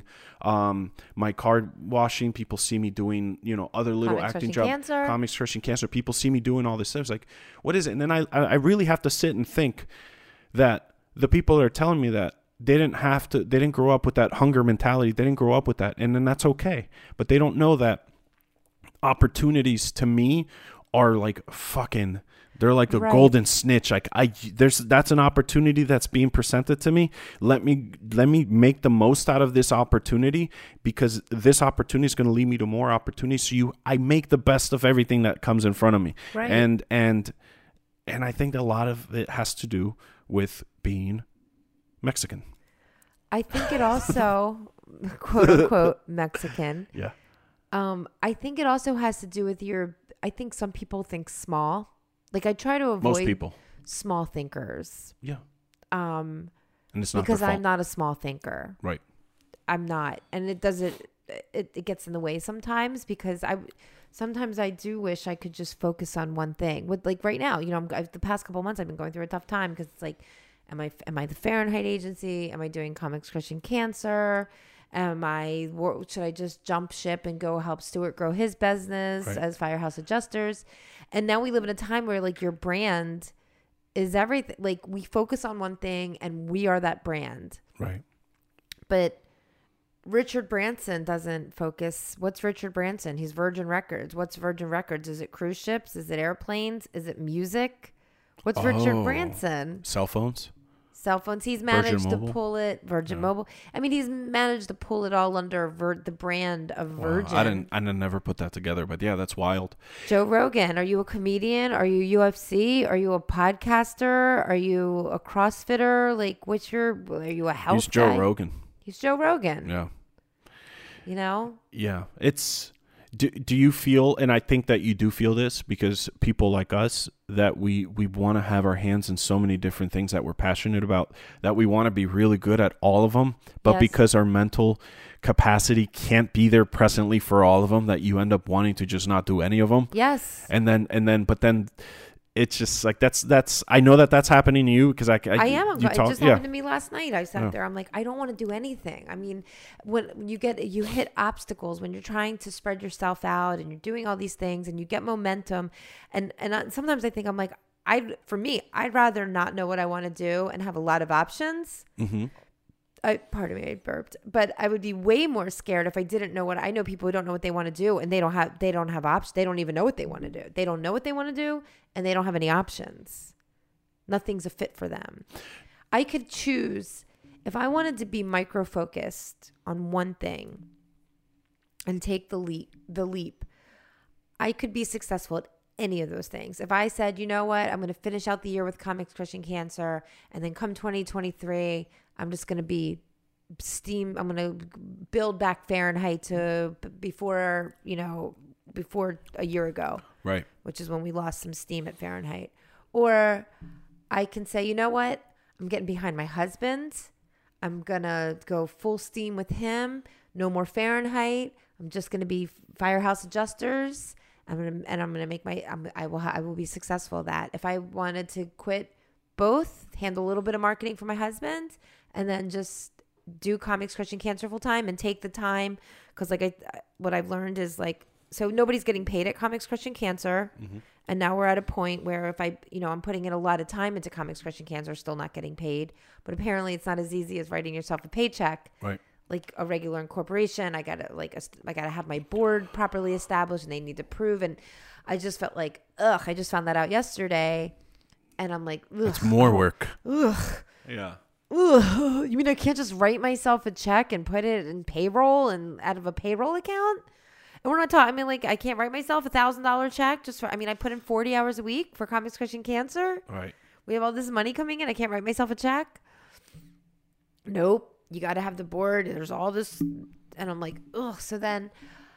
my card washing. People see me doing, you know, other little acting jobs. Comics Crushing Cancer. People see me doing all this stuff. It's like, what is it? And then I really have to sit and think that the people that are telling me that, they didn't grow up with that hunger mentality. They didn't grow up with that. And then that's okay. But they don't know that opportunities to me are like fucking, they're like a golden snitch. Like that's an opportunity that's being presented to me. Let me make the most out of this opportunity, because this opportunity is going to lead me to more opportunities. So I make the best of everything that comes in front of me. Right. And I think a lot of it has to do with being Mexican. I think it also, quote unquote, Mexican. Yeah. I think it also has to do with I think some people think small. Like, I try to avoid most people small thinkers. Yeah. And it's not because their fault. I'm not a small thinker. Right. I'm not. And it gets in the way sometimes, because sometimes I do wish I could just focus on one thing. With, like, right now, you know, the past couple of months I've been going through a tough time, because it's like, am I the Fahrenheit Agency? Am I doing Comics Crushing Cancer? Should I just jump ship and go help Stuart grow his business as Firehouse Adjusters? And now we live in a time where, like, your brand is everything. Like, we focus on one thing and we are that brand. Right. But Richard Branson doesn't focus. What's Richard Branson? He's Virgin Records. What's Virgin Records? Is it cruise ships? Is it airplanes? Is it music? What's Richard Branson? Cell phones. He's managed to pull it. Virgin Mobile. I mean, he's managed to pull it all under the brand of Virgin. I didn't never put that together, but yeah, that's wild. Joe Rogan. Are you a comedian? Are you UFC? Are you a podcaster? Are you a CrossFitter? Like, are you a health He's Joe guy? Rogan. He's Joe Rogan. Yeah. You know? Yeah. Do you feel, and I think that you do feel this, because people like us, that we want to have our hands in so many different things that we're passionate about, that we want to be really good at all of them, but because our mental capacity can't be there presently for all of them, that you end up wanting to just not do any of them. Yes. But then it's just like, that's I know that's happening to you, because I am. It just happened to me last night. I sat there. I'm like, I don't want to do anything. I mean, when you hit obstacles when you're trying to spread yourself out and you're doing all these things and you get momentum, and sometimes I think, I'm like, I'd rather not know what I want to do and have a lot of options. Mm-hmm. Pardon me, I burped. But I would be way more scared if I didn't know I know people who don't know what they want to do, and they don't have options. They don't even know what they want to do. They don't know what they want to do, and they don't have any options. Nothing's a fit for them. I could choose, if I wanted to be micro-focused on one thing and take the leap, I could be successful at any of those things. If I said, you know what, I'm going to finish out the year with Comics Crushing Cancer, and then come 2023, I'm just going to be I'm going to build back Fahrenheit to before a year ago. Right. Which is when we lost some steam at Fahrenheit. Or I can say, you know what? I'm getting behind my husband. I'm going to go full steam with him. No more Fahrenheit. I'm just going to be Firehouse Adjusters. I will be successful at that. If I wanted to quit both, handle a little bit of marketing for my husband, and then just do Comics Crushing Cancer full time and take the time, because what I've learned is, like, so nobody's getting paid at Comics Crushing Cancer, and now we're at a point where if I'm putting in a lot of time into Comics Crushing Cancer, still not getting paid, but apparently it's not as easy as writing yourself a paycheck, right? Like a regular incorporation. I gotta have my board properly established, and they need to prove. And I just felt like, I just found that out yesterday, and I'm like, it's more work. Yeah. You mean I can't just write myself a check and put it in payroll and out of a payroll account? And we're not talking, I mean, like, I can't write myself $1,000 check I put in 40 hours a week for Comics Crushing Cancer. Right. We have all this money coming in. I can't write myself a check. Nope. You got to have the board. There's all this. And I'm like, So then,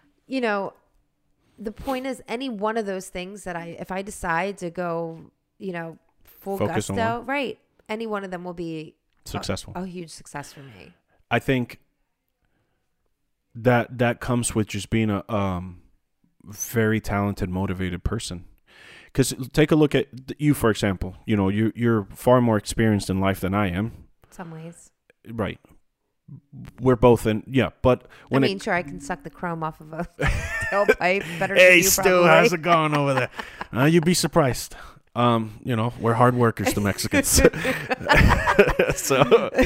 the point is, any one of those things that if I decide to go, full focus gusto, right. Any one of them will be successful. A huge success for me. I think that comes with just being very talented, motivated person. Because take a look at you, for example. You know, you're far more experienced in life than I am. Some ways. Right. We're both in, but when sure, I can suck the chrome off of a tailpipe better than hey, you Stu, probably. how's it going over there? You'd be surprised. You know, we're hard workers, the Mexicans. So,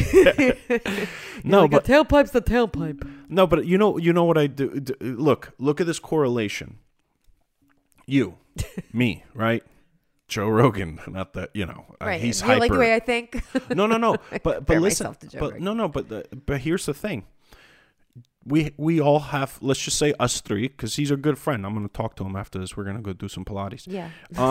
no, but a tailpipe's the tailpipe. No, but you know what I do? Look at this correlation. You, me, right? Joe Rogan, not that, you know, right. He's you hyper. like the way I think? No. But listen, but here's the thing. We all have, let's just say us three, because he's a good friend. I'm going to talk to him after this. We're going to go do some Pilates. Yeah.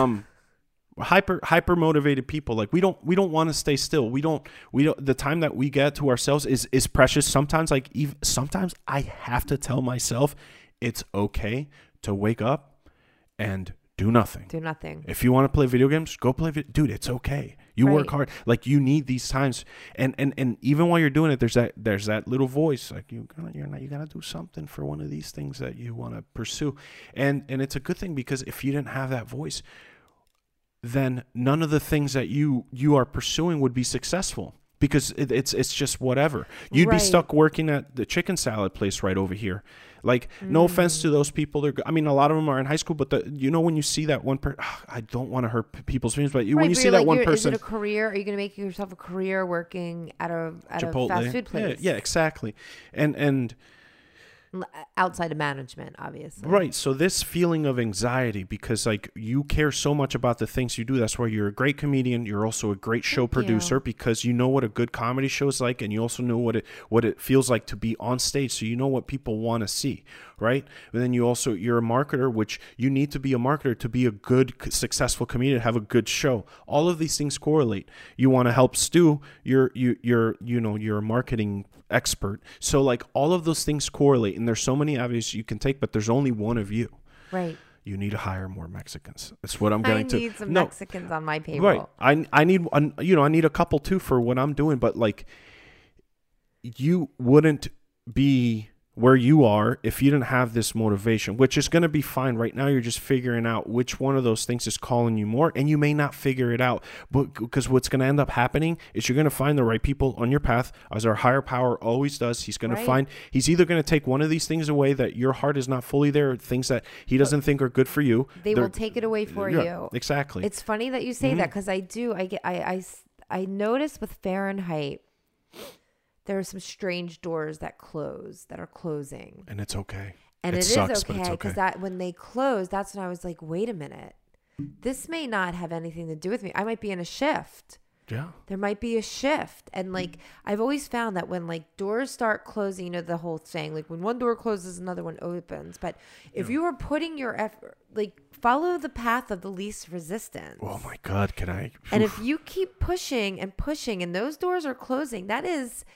Hyper motivated people. Like we don't want to stay still. We don't. The time that we get to ourselves is precious. Sometimes sometimes I have to tell myself it's okay to wake up and do nothing. Do nothing. If you want to play video games, go play dude, it's okay. You work hard. Like you need these times. And even while you're doing it, there's that little voice like you gotta do something for one of these things that you want to pursue. And it's a good thing, because if you didn't have that voice, then none of the things that you are pursuing would be successful, because it's just whatever. You'd be stuck working at the chicken salad place right over here. Like, no offense to those people. A lot of them are in high school, but when you see that one person, I don't want to hurt people's feelings, but when you see that one person. Is it a career? Are you going to make yourself a career working at a fast food place? Yeah, exactly. And outside of management, obviously. Right. So this feeling of anxiety, because like you care so much about the things you do. That's why you're a great comedian. You're also a great show producer, because you know what a good comedy show is like, and you also know what it feels like to be on stage. So you know what people want to see, right? And then you're a marketer, which you need to be a marketer to be a good, successful comedian, have a good show. All of these things correlate. You want to help Stu. You're a marketing expert. So like all of those things correlate, and there's so many avenues you can take, but there's only one of you. Right. You need to hire more Mexicans. That's what I'm getting to. I need some Mexicans on my payroll. Right. I need a couple too for what I'm doing, but like you wouldn't be where you are if you didn't have this motivation, which is going to be fine. Right now, you're just figuring out which one of those things is calling you more, and you may not figure it out. But because what's going to end up happening is you're going to find the right people on your path, as our higher power always does. He's going to find, he's either going to take one of these things away that your heart is not fully there, things that he doesn't think are good for you. They will take it away for you. Exactly. It's funny that you say that, because I noticed with Fahrenheit, there are some strange doors that are closing. And it's okay. And it sucks, is okay, because that when they close, that's when I was like, wait a minute. This may not have anything to do with me. I might be in a shift. Yeah. There might be a shift. And like, I've always found that when like doors start closing, the whole saying, like when one door closes, another one opens. But if you are putting your effort, like follow the path of the least resistance. Oh my God, can I? And if you keep pushing and pushing and those doors are closing, that is...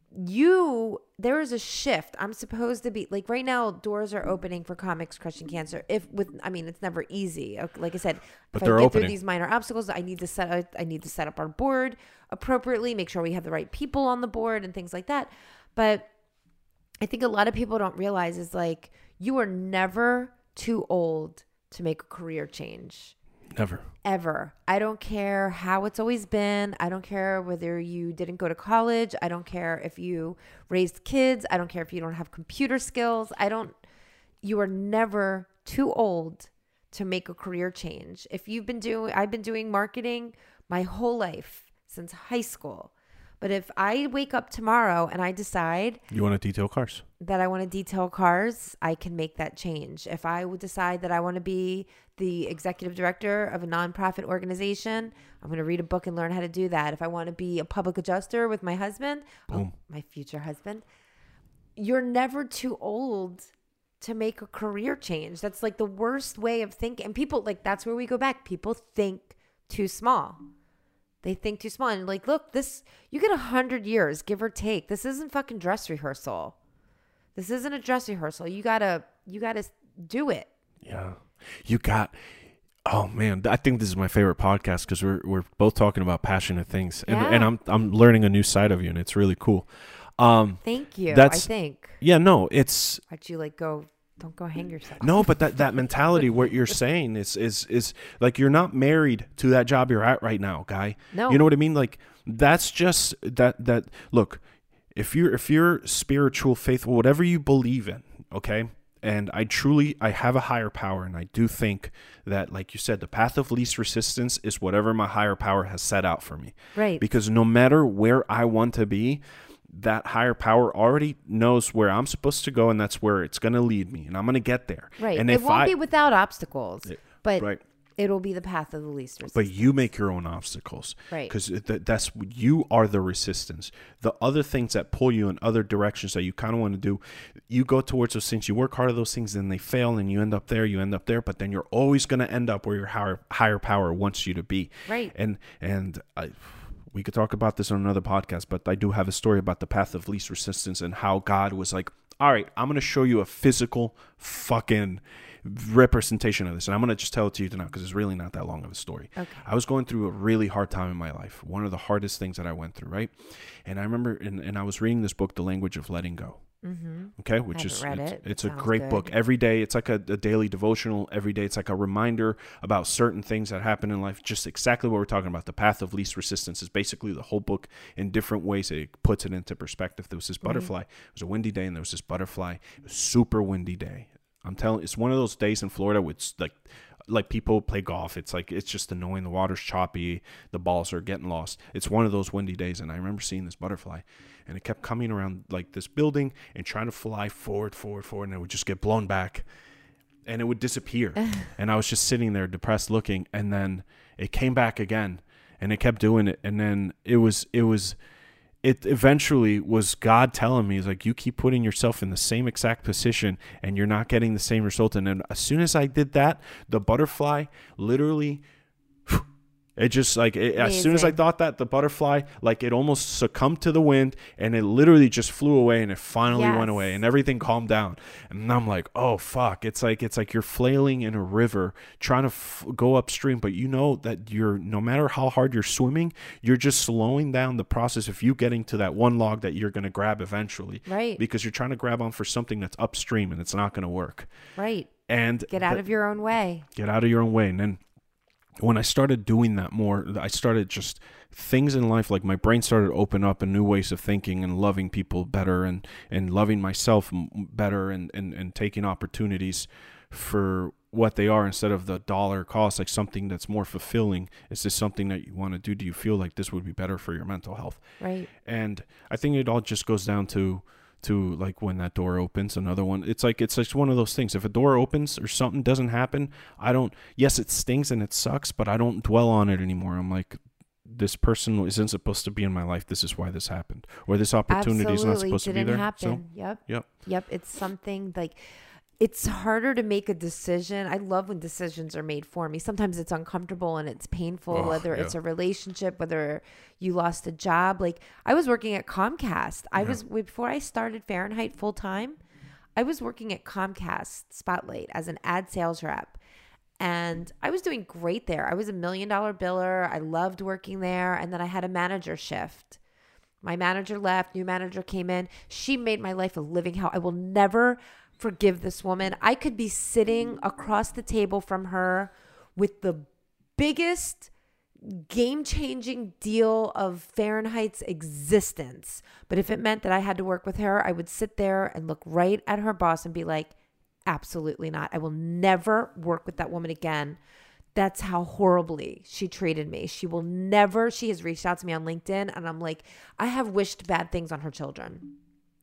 there is a shift. I'm supposed to be like right now, doors are opening for Comics Crushing Cancer. It's never easy. Like I said, but if I get through these minor obstacles, I need to set up our board appropriately, make sure we have the right people on the board and things like that. But I think a lot of people don't realize is like, you are never too old to make a career change. Never. Ever. I don't care how it's always been. I don't care whether you didn't go to college. I don't care if you raised kids. I don't care if you don't have computer skills. You are never too old to make a career change. I've been doing marketing my whole life since high school. But if I wake up tomorrow and I decide you want to detail cars, that I want to detail cars, I can make that change. If I would decide that I want to be the executive director of a nonprofit organization, I'm going to read a book and learn how to do that. If I want to be a public adjuster with my husband, my future husband, you're never too old to make a career change. That's like the worst way of thinking. And people, like, that's where we go back. People think too small. They think too small. And like, look, you get 100 years, give or take. This isn't fucking dress rehearsal. This isn't a dress rehearsal. You gotta do it. Yeah. Oh man, I think this is my favorite podcast because we're both talking about passionate things, and I'm learning a new side of you, and it's really cool. Thank you. I think. Yeah, no, it's. Why'd you like go Don't go hang yourself. No, but that mentality, what you're saying is like, you're not married to that job you're at right now, guy. No. You know what I mean? Like, that's just that look, if you're spiritual, faithful, whatever you believe in, okay? And I have a higher power, and I do think that, like you said, the path of least resistance is whatever my higher power has set out for me. Right. Because no matter where I want to be, that higher power already knows where I'm supposed to go, and that's where it's going to lead me, and I'm going to get there. Right. And it won't be without obstacles, but right. it'll be the path of the least resistance. But you make your own obstacles. Right. Because that's, you are the resistance. The other things that pull you in other directions that you kind of want to do, you go towards those things, you work hard at those things, and they fail, and you end up there, but then you're always going to end up where your higher power wants you to be. Right. And we could talk about this on another podcast, but I do have a story about the path of least resistance and how God was like, all right, I'm going to show you a physical fucking representation of this. And I'm going to just tell it to you tonight because it's really not that long of a story. Okay. I was going through a really hard time in my life. One of the hardest things that I went through, right? And I remember, and I was reading this book, The Language of Letting Go. Mm-hmm. Okay, which is it's a great book. Every day, it's like a daily devotional. Every day, it's like a reminder about certain things that happen in life. Just exactly what we're talking about. The path of least resistance is basically the whole book in different ways. It puts it into perspective. There was this butterfly. It was a windy day, and there was this butterfly. It was a super windy day. I'm telling, it's one of those days in Florida where it's like people play golf. It's like, it's just annoying. The water's choppy. The balls are getting lost. It's one of those windy days. And I remember seeing this butterfly, and it kept coming around like this building and trying to fly forward, and it would just get blown back and it would disappear. And I was just sitting there depressed looking, and then it came back again and it kept doing it. And then it eventually was God telling me, he's like, you keep putting yourself in the same exact position and you're not getting the same result. And then as soon as I did that, the butterfly literally, it just like, as soon as I thought that, the butterfly, like, it almost succumbed to the wind, and it literally just flew away, and it finally went away, and everything calmed down. And I'm like, oh fuck, it's like you're flailing in a river trying to go upstream, but you know that no matter how hard you're swimming, you're just slowing down the process of you getting to that one log that you're going to grab eventually. Right. Because you're trying to grab on for something that's upstream, and it's not going to work. Right. And get out of your own way. Get out of your own way. And then when I started doing that more, I started just things in life, like my brain started to open up in new ways of thinking and loving people better and loving myself better and taking opportunities for what they are instead of the dollar cost, like something that's more fulfilling. Is this something that you want to do? Do you feel like this would be better for your mental health? Right. And I think it all just goes down to like when that door opens, another one. It's just one of those things. If a door opens or something doesn't happen, yes, it stings and it sucks, but I don't dwell on it anymore. I'm like, this person isn't supposed to be in my life. This is why this happened. Or this opportunity is not supposed to be there. Happen. So, Yep. It's something like, it's harder to make a decision. I love when decisions are made for me. Sometimes it's uncomfortable and it's painful, whether it's a relationship, whether you lost a job. Like, I was working at Comcast. Before I started Fahrenheit full time, I was working at Comcast Spotlight as an ad sales rep. And I was doing great there. I was $1 million biller. I loved working there. And then I had a manager shift. My manager left, new manager came in. She made my life a living hell. I will never forgive this woman. I could be sitting across the table from her with the biggest game-changing deal of Fahrenheit's existence. But if it meant that I had to work with her, I would sit there and look right at her boss and be like, absolutely not. I will never work with that woman again. That's how horribly she treated me. She has reached out to me on LinkedIn, and I'm like, I have wished bad things on her children.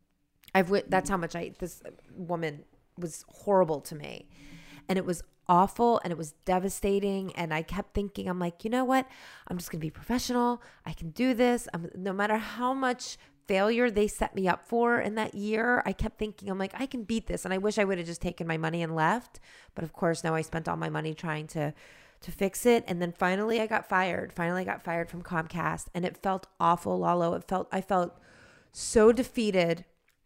That's how much this woman was horrible to me. And it was awful and it was devastating. And I kept thinking, I'm like, you know what? I'm just going to be professional. I can do this. No matter how much failure they set me up for in that year, I kept thinking, I'm like, I can beat this. And I wish I would have just taken my money and left. But of course, now I spent all my money trying to fix it. And then finally I got fired. Finally got fired from Comcast. And it felt awful, Lalo. I felt so defeated.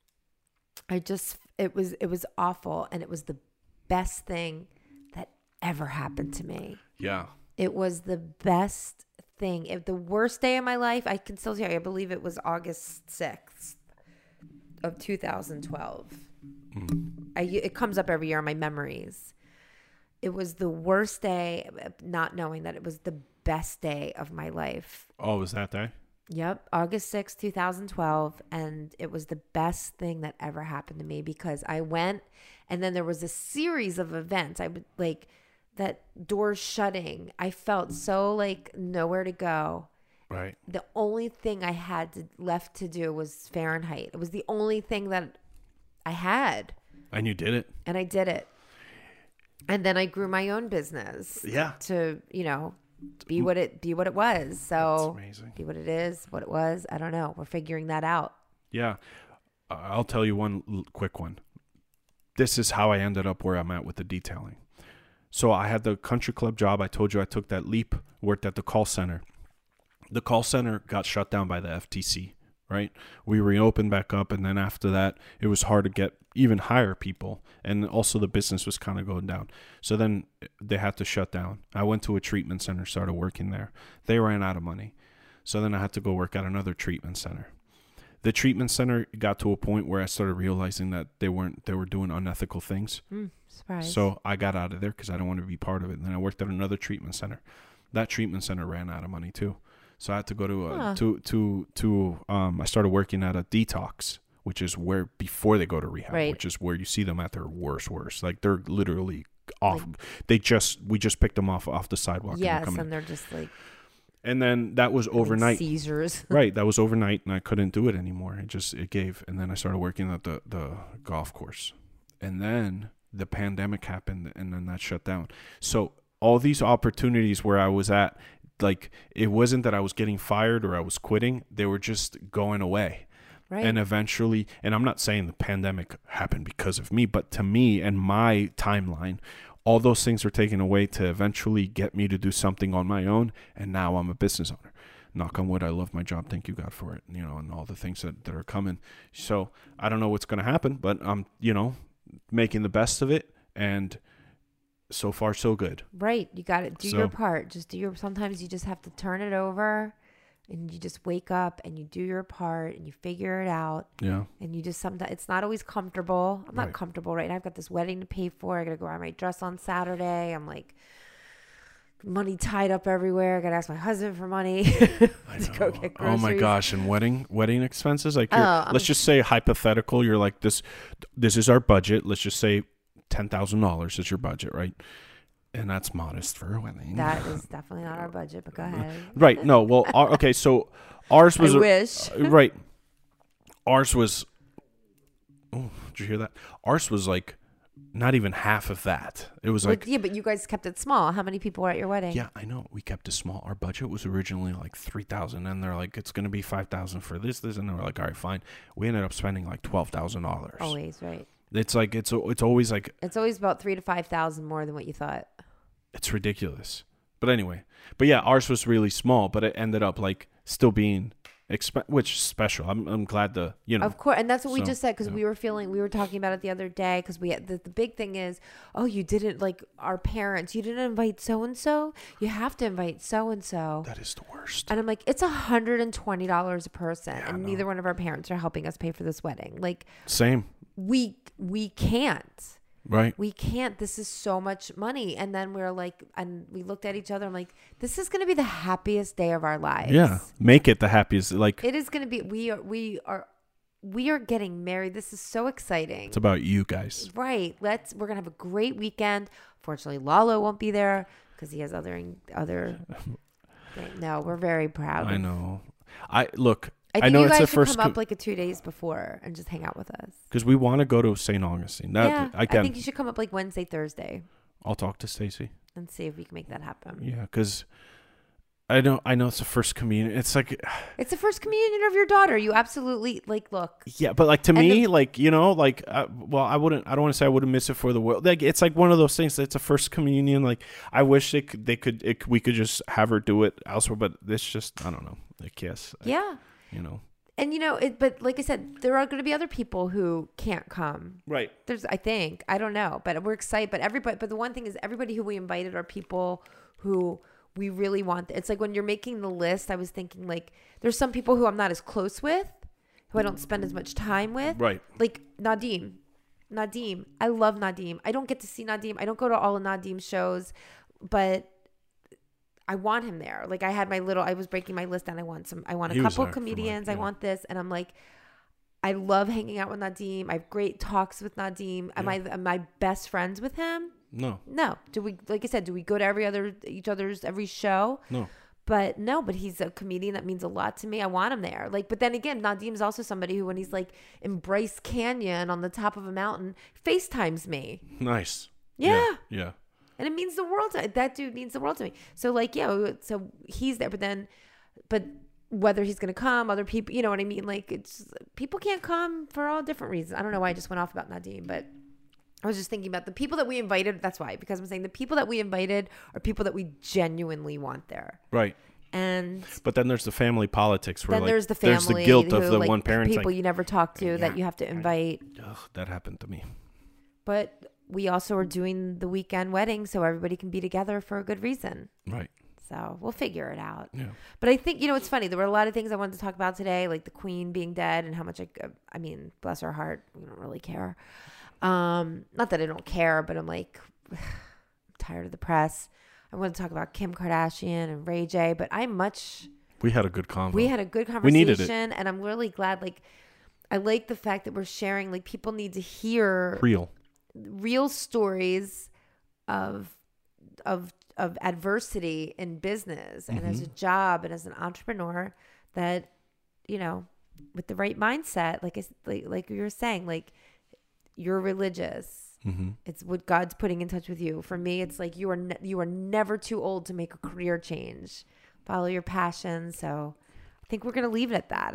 It was awful, and it was the best thing that ever happened to me. Yeah. It was the best thing. The worst day of my life, I can still tell you, I believe it was August 6th of 2012. It comes up every year in my memories. It was the worst day, not knowing that it was the best day of my life. Oh, was that day? Yep, August 6th, 2012, and it was the best thing that ever happened to me because I went, and then there was a series of events. I would like that doors shutting. I felt so like nowhere to go. Right. The only thing I had left to do was Fahrenheit. It was the only thing that I had. And you did it. And I did it. And then I grew my own business. Yeah. To, be what it was. So that's amazing. Be what it is, what it was. I don't know. We're figuring that out. Yeah. I'll tell you one quick one. This is how I ended up where I'm at with the detailing. So I had the country club job. I told you I took that leap, worked at the call center. The call center got shut down by the FTC, right? We reopened back up, and then after that, it was hard to even hire people, and also the business was kind of going down. So then they had to shut down. I went to a treatment center, started working there. They ran out of money. So then I had to go work at another treatment center. The treatment center got to a point where I started realizing that they were doing unethical things. Surprise. So I got out of there because I don't want to be part of it. And then I worked at another treatment center. That treatment center ran out of money too. So I had to go to I started working at a detox, which is where before they go to rehab, right. which is where you see them at their worst. Like they're literally off. We just picked them off the sidewalk. Yes, and they're just like. And then that was overnight. Seizures. Right, that was overnight, and I couldn't do it anymore. It gave, and then I started working at the golf course, and then the pandemic happened, and then that shut down. So all these opportunities where I was at. Like, it wasn't that I was getting fired or I was quitting. They were just going away. Right. And eventually, and I'm not saying the pandemic happened because of me, but to me and my timeline, all those things were taken away to eventually get me to do something on my own. And now I'm a business owner. Knock on wood, I love my job. Thank you, God, for it. And all the things that are coming. So I don't know what's going to happen, but I'm, making the best of it. And so far, so good. Right. You got to do your part. Sometimes you just have to turn it over and you just wake up and you do your part and you figure it out. Yeah. And you just sometimes, it's not always comfortable. I'm not comfortable right now. I've got this wedding to pay for. I got to go buy my dress on Saturday. I'm like, money tied up everywhere. I got to ask my husband for money to go get groceries. Oh my gosh. And wedding expenses. Like, let's just say hypothetical. You're like, this is our budget. Let's just say $10,000 is your budget, right? And that's modest for a wedding. That is definitely not our budget, but go ahead. Right. No. Well, okay. So ours was. I wish. Right. Ours was. Oh, did you hear that? Ours was like not even half of that. It was like. Yeah, but you guys kept it small. How many people were at your wedding? Yeah, I know. We kept it small. Our budget was originally like $3,000, and they're like, it's going to be $5,000 for this, and they were like, all right, fine. We ended up spending like $12,000. Always, right. It's like it's always like it's always about $3,000 to $5,000 more than what you thought. It's ridiculous. But anyway, yeah, ours was really small, but it ended up like still being which is special. I'm glad to Of course, and that's what we just said because we were talking about it the other day because we had the big thing is you didn't like our parents. You didn't invite so and so. You have to invite so and so. That is the worst. And I'm like, it's $120 a person, and neither one of our parents are helping us pay for this wedding. Like same. We can't. Right. We can't. This is so much money. And then we're like, and we looked at each other. I'm like, this is going to be the happiest day of our lives. Yeah. Make it the happiest. Like it is going to be. We are getting married. This is so exciting. It's about you guys. Right. We're going to have a great weekend. Fortunately, Lalo won't be there because he has other. No, we're very proud. I know. I know you guys should come up like 2 days before and just hang out with us. Because we want to go to St. Augustine. I think you should come up like Wednesday, Thursday. I'll talk to Stacy and see if we can make that happen. Yeah, because I know it's the first communion. It's like it's the first communion of your daughter. You absolutely look. Yeah, but like to me, I don't want to say I wouldn't miss it for the world. Like it's like one of those things. It's a first communion. Like I wish we could just have her do it elsewhere, but it's just I don't know. Like yes. Yeah. And but like I said, there are going to be other people who can't come. Right. I don't know, but we're excited. But the one thing is everybody who we invited are people who we really want. It's like when you're making the list, I was thinking like there's some people who I'm not as close with, who I don't spend as much time with. Right. Like Nadim. Nadim. I love Nadim. I don't get to see Nadim. I don't go to all of Nadim's shows, but I want him there. Like I was breaking my list down. I want a couple comedians. I want this. And I'm like, I love hanging out with Nadim. I have great talks with Nadim. Yeah. Am I best friends with him? No. Do we, like I said, do we go to every show? No. But he's a comedian that means a lot to me. I want him there. Like, but then again, Nadim's also somebody who, when he's like in Bryce Canyon on the top of a mountain, FaceTimes me. Nice. Yeah. Yeah. And it means the world to that dude means the world to me. So like, yeah, so he's there, but whether he's gonna come, other people, you know what I mean? Like people can't come for all different reasons. I don't know why I just went off about Nadim, but I was just thinking about the people that we invited. That's why, because I'm saying the people that we invited are people that we genuinely want there. Right. But then there's the family politics where there's the family, there's the guilt of the one parent. People you never talk to that you have to invite. Ugh, that happened to me. But we also are doing the weekend wedding so everybody can be together for a good reason. Right. So we'll figure it out. Yeah. But I think, it's funny. There were a lot of things I wanted to talk about today, like the Queen being dead and how much I mean, bless her heart, we don't really care. Not that I don't care, but I'm like, I'm tired of the press. I want to talk about Kim Kardashian and Ray J, but we had a good convo. We had a good conversation. We needed it. And I'm really glad. Like, I like the fact that we're sharing, like, people need to hear real stories of adversity in business and as a job and as an entrepreneur that, with the right mindset, like you were saying, like, you're religious. It's what God's putting in touch with you. For me, it's like you are never too old to make a career change. Follow your passion. So I think we're gonna leave it at that.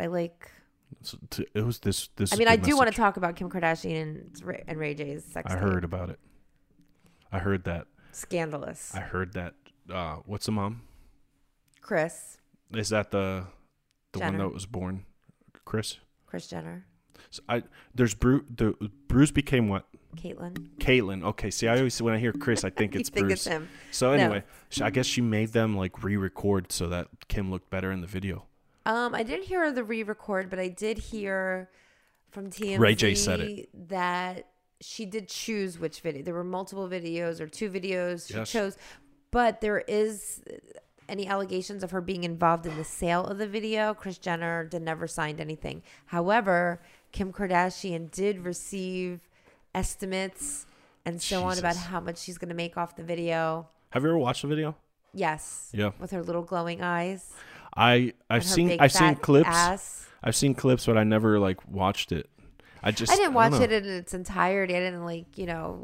It was this. I mean, I do want to talk about Kim Kardashian and Ray J's sex tape. I heard about it. I heard that. Scandalous. I heard that. What's the mom? Kris. Is that the Jenner. one that was born? Kris Jenner. So there's Bruce became what? Caitlyn. Okay. See, I always when I hear Kris, I think it's Bruce. It's him. So anyway, I guess she made them like re-record so that Kim looked better in the video. I didn't hear the re-record, but I did hear from TMZ Ray J said it. that she did choose which video. There were multiple videos or 2 videos she chose, but there is any allegations of her being involved in the sale of the video. Kris Jenner never signed anything. However, Kim Kardashian did receive estimates and so on about how much she's going to make off the video. Have you ever watched the video? Yes. Yeah. With her little glowing eyes. I've seen clips. Ass. I've seen clips, but I never watched it. I didn't watch it in its entirety. I didn't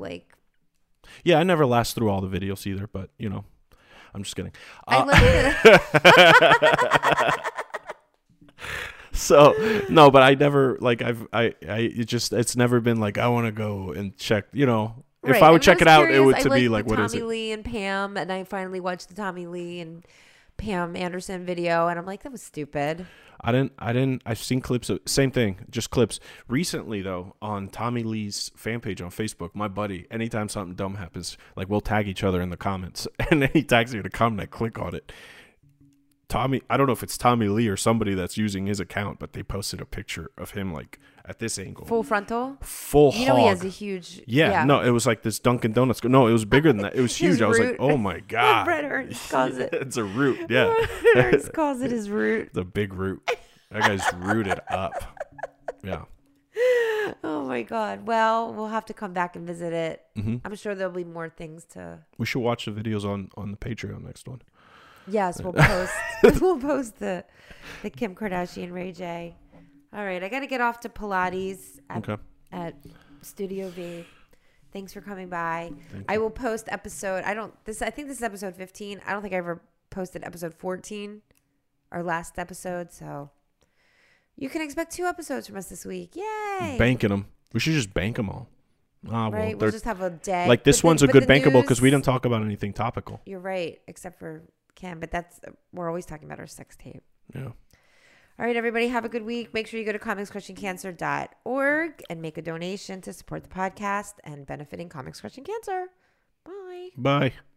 Yeah, I never last through all the videos either, but I'm just kidding. So no, but I never it's never been like I want to go and check. If I would check it out, it would be like what is it? Tommy Lee and Pam, and I finally watched the Tommy Lee and Pam Anderson video, and I'm like, that was stupid. I've seen clips of same thing, just clips. Recently though, on Tommy Lee's fan page on Facebook, my buddy, anytime something dumb happens, like we'll tag each other in the comments, and then he tags me in a comment, I click on it. I don't know if it's Tommy Lee or somebody that's using his account, but they posted a picture of him at this angle. Full frontal? Full hog. He has a huge... Yeah, no, it was like this Dunkin' Donuts. No, it was bigger than that. It was huge. I was like, oh my God. Brett Ernst calls it. It's a root, yeah. Brett Ernst calls it his root. The big root. That guy's rooted up. Yeah. Oh my God. Well, we'll have to come back and visit it. Mm-hmm. I'm sure there'll be more things to... We should watch the videos on the Patreon next one. Yes, we'll post the Kim Kardashian Ray J. All right, I got to get off to Pilates at Studio V. Thanks for coming by. I will post episode. I think this is episode 15. I don't think I ever posted episode 14, our last episode. So you can expect 2 episodes from us this week. Yay! Banking them. We should just bank them all. Right, we'll just have a day. Like this one's a good bankable because we didn't talk about anything topical. You're right, except for Kim, but we're always talking about our sex tape. Yeah. All right, everybody, have a good week. Make sure you go to comicscrushingcancer.org and make a donation to support the podcast and benefiting Comics Crushing Cancer. Bye. Bye.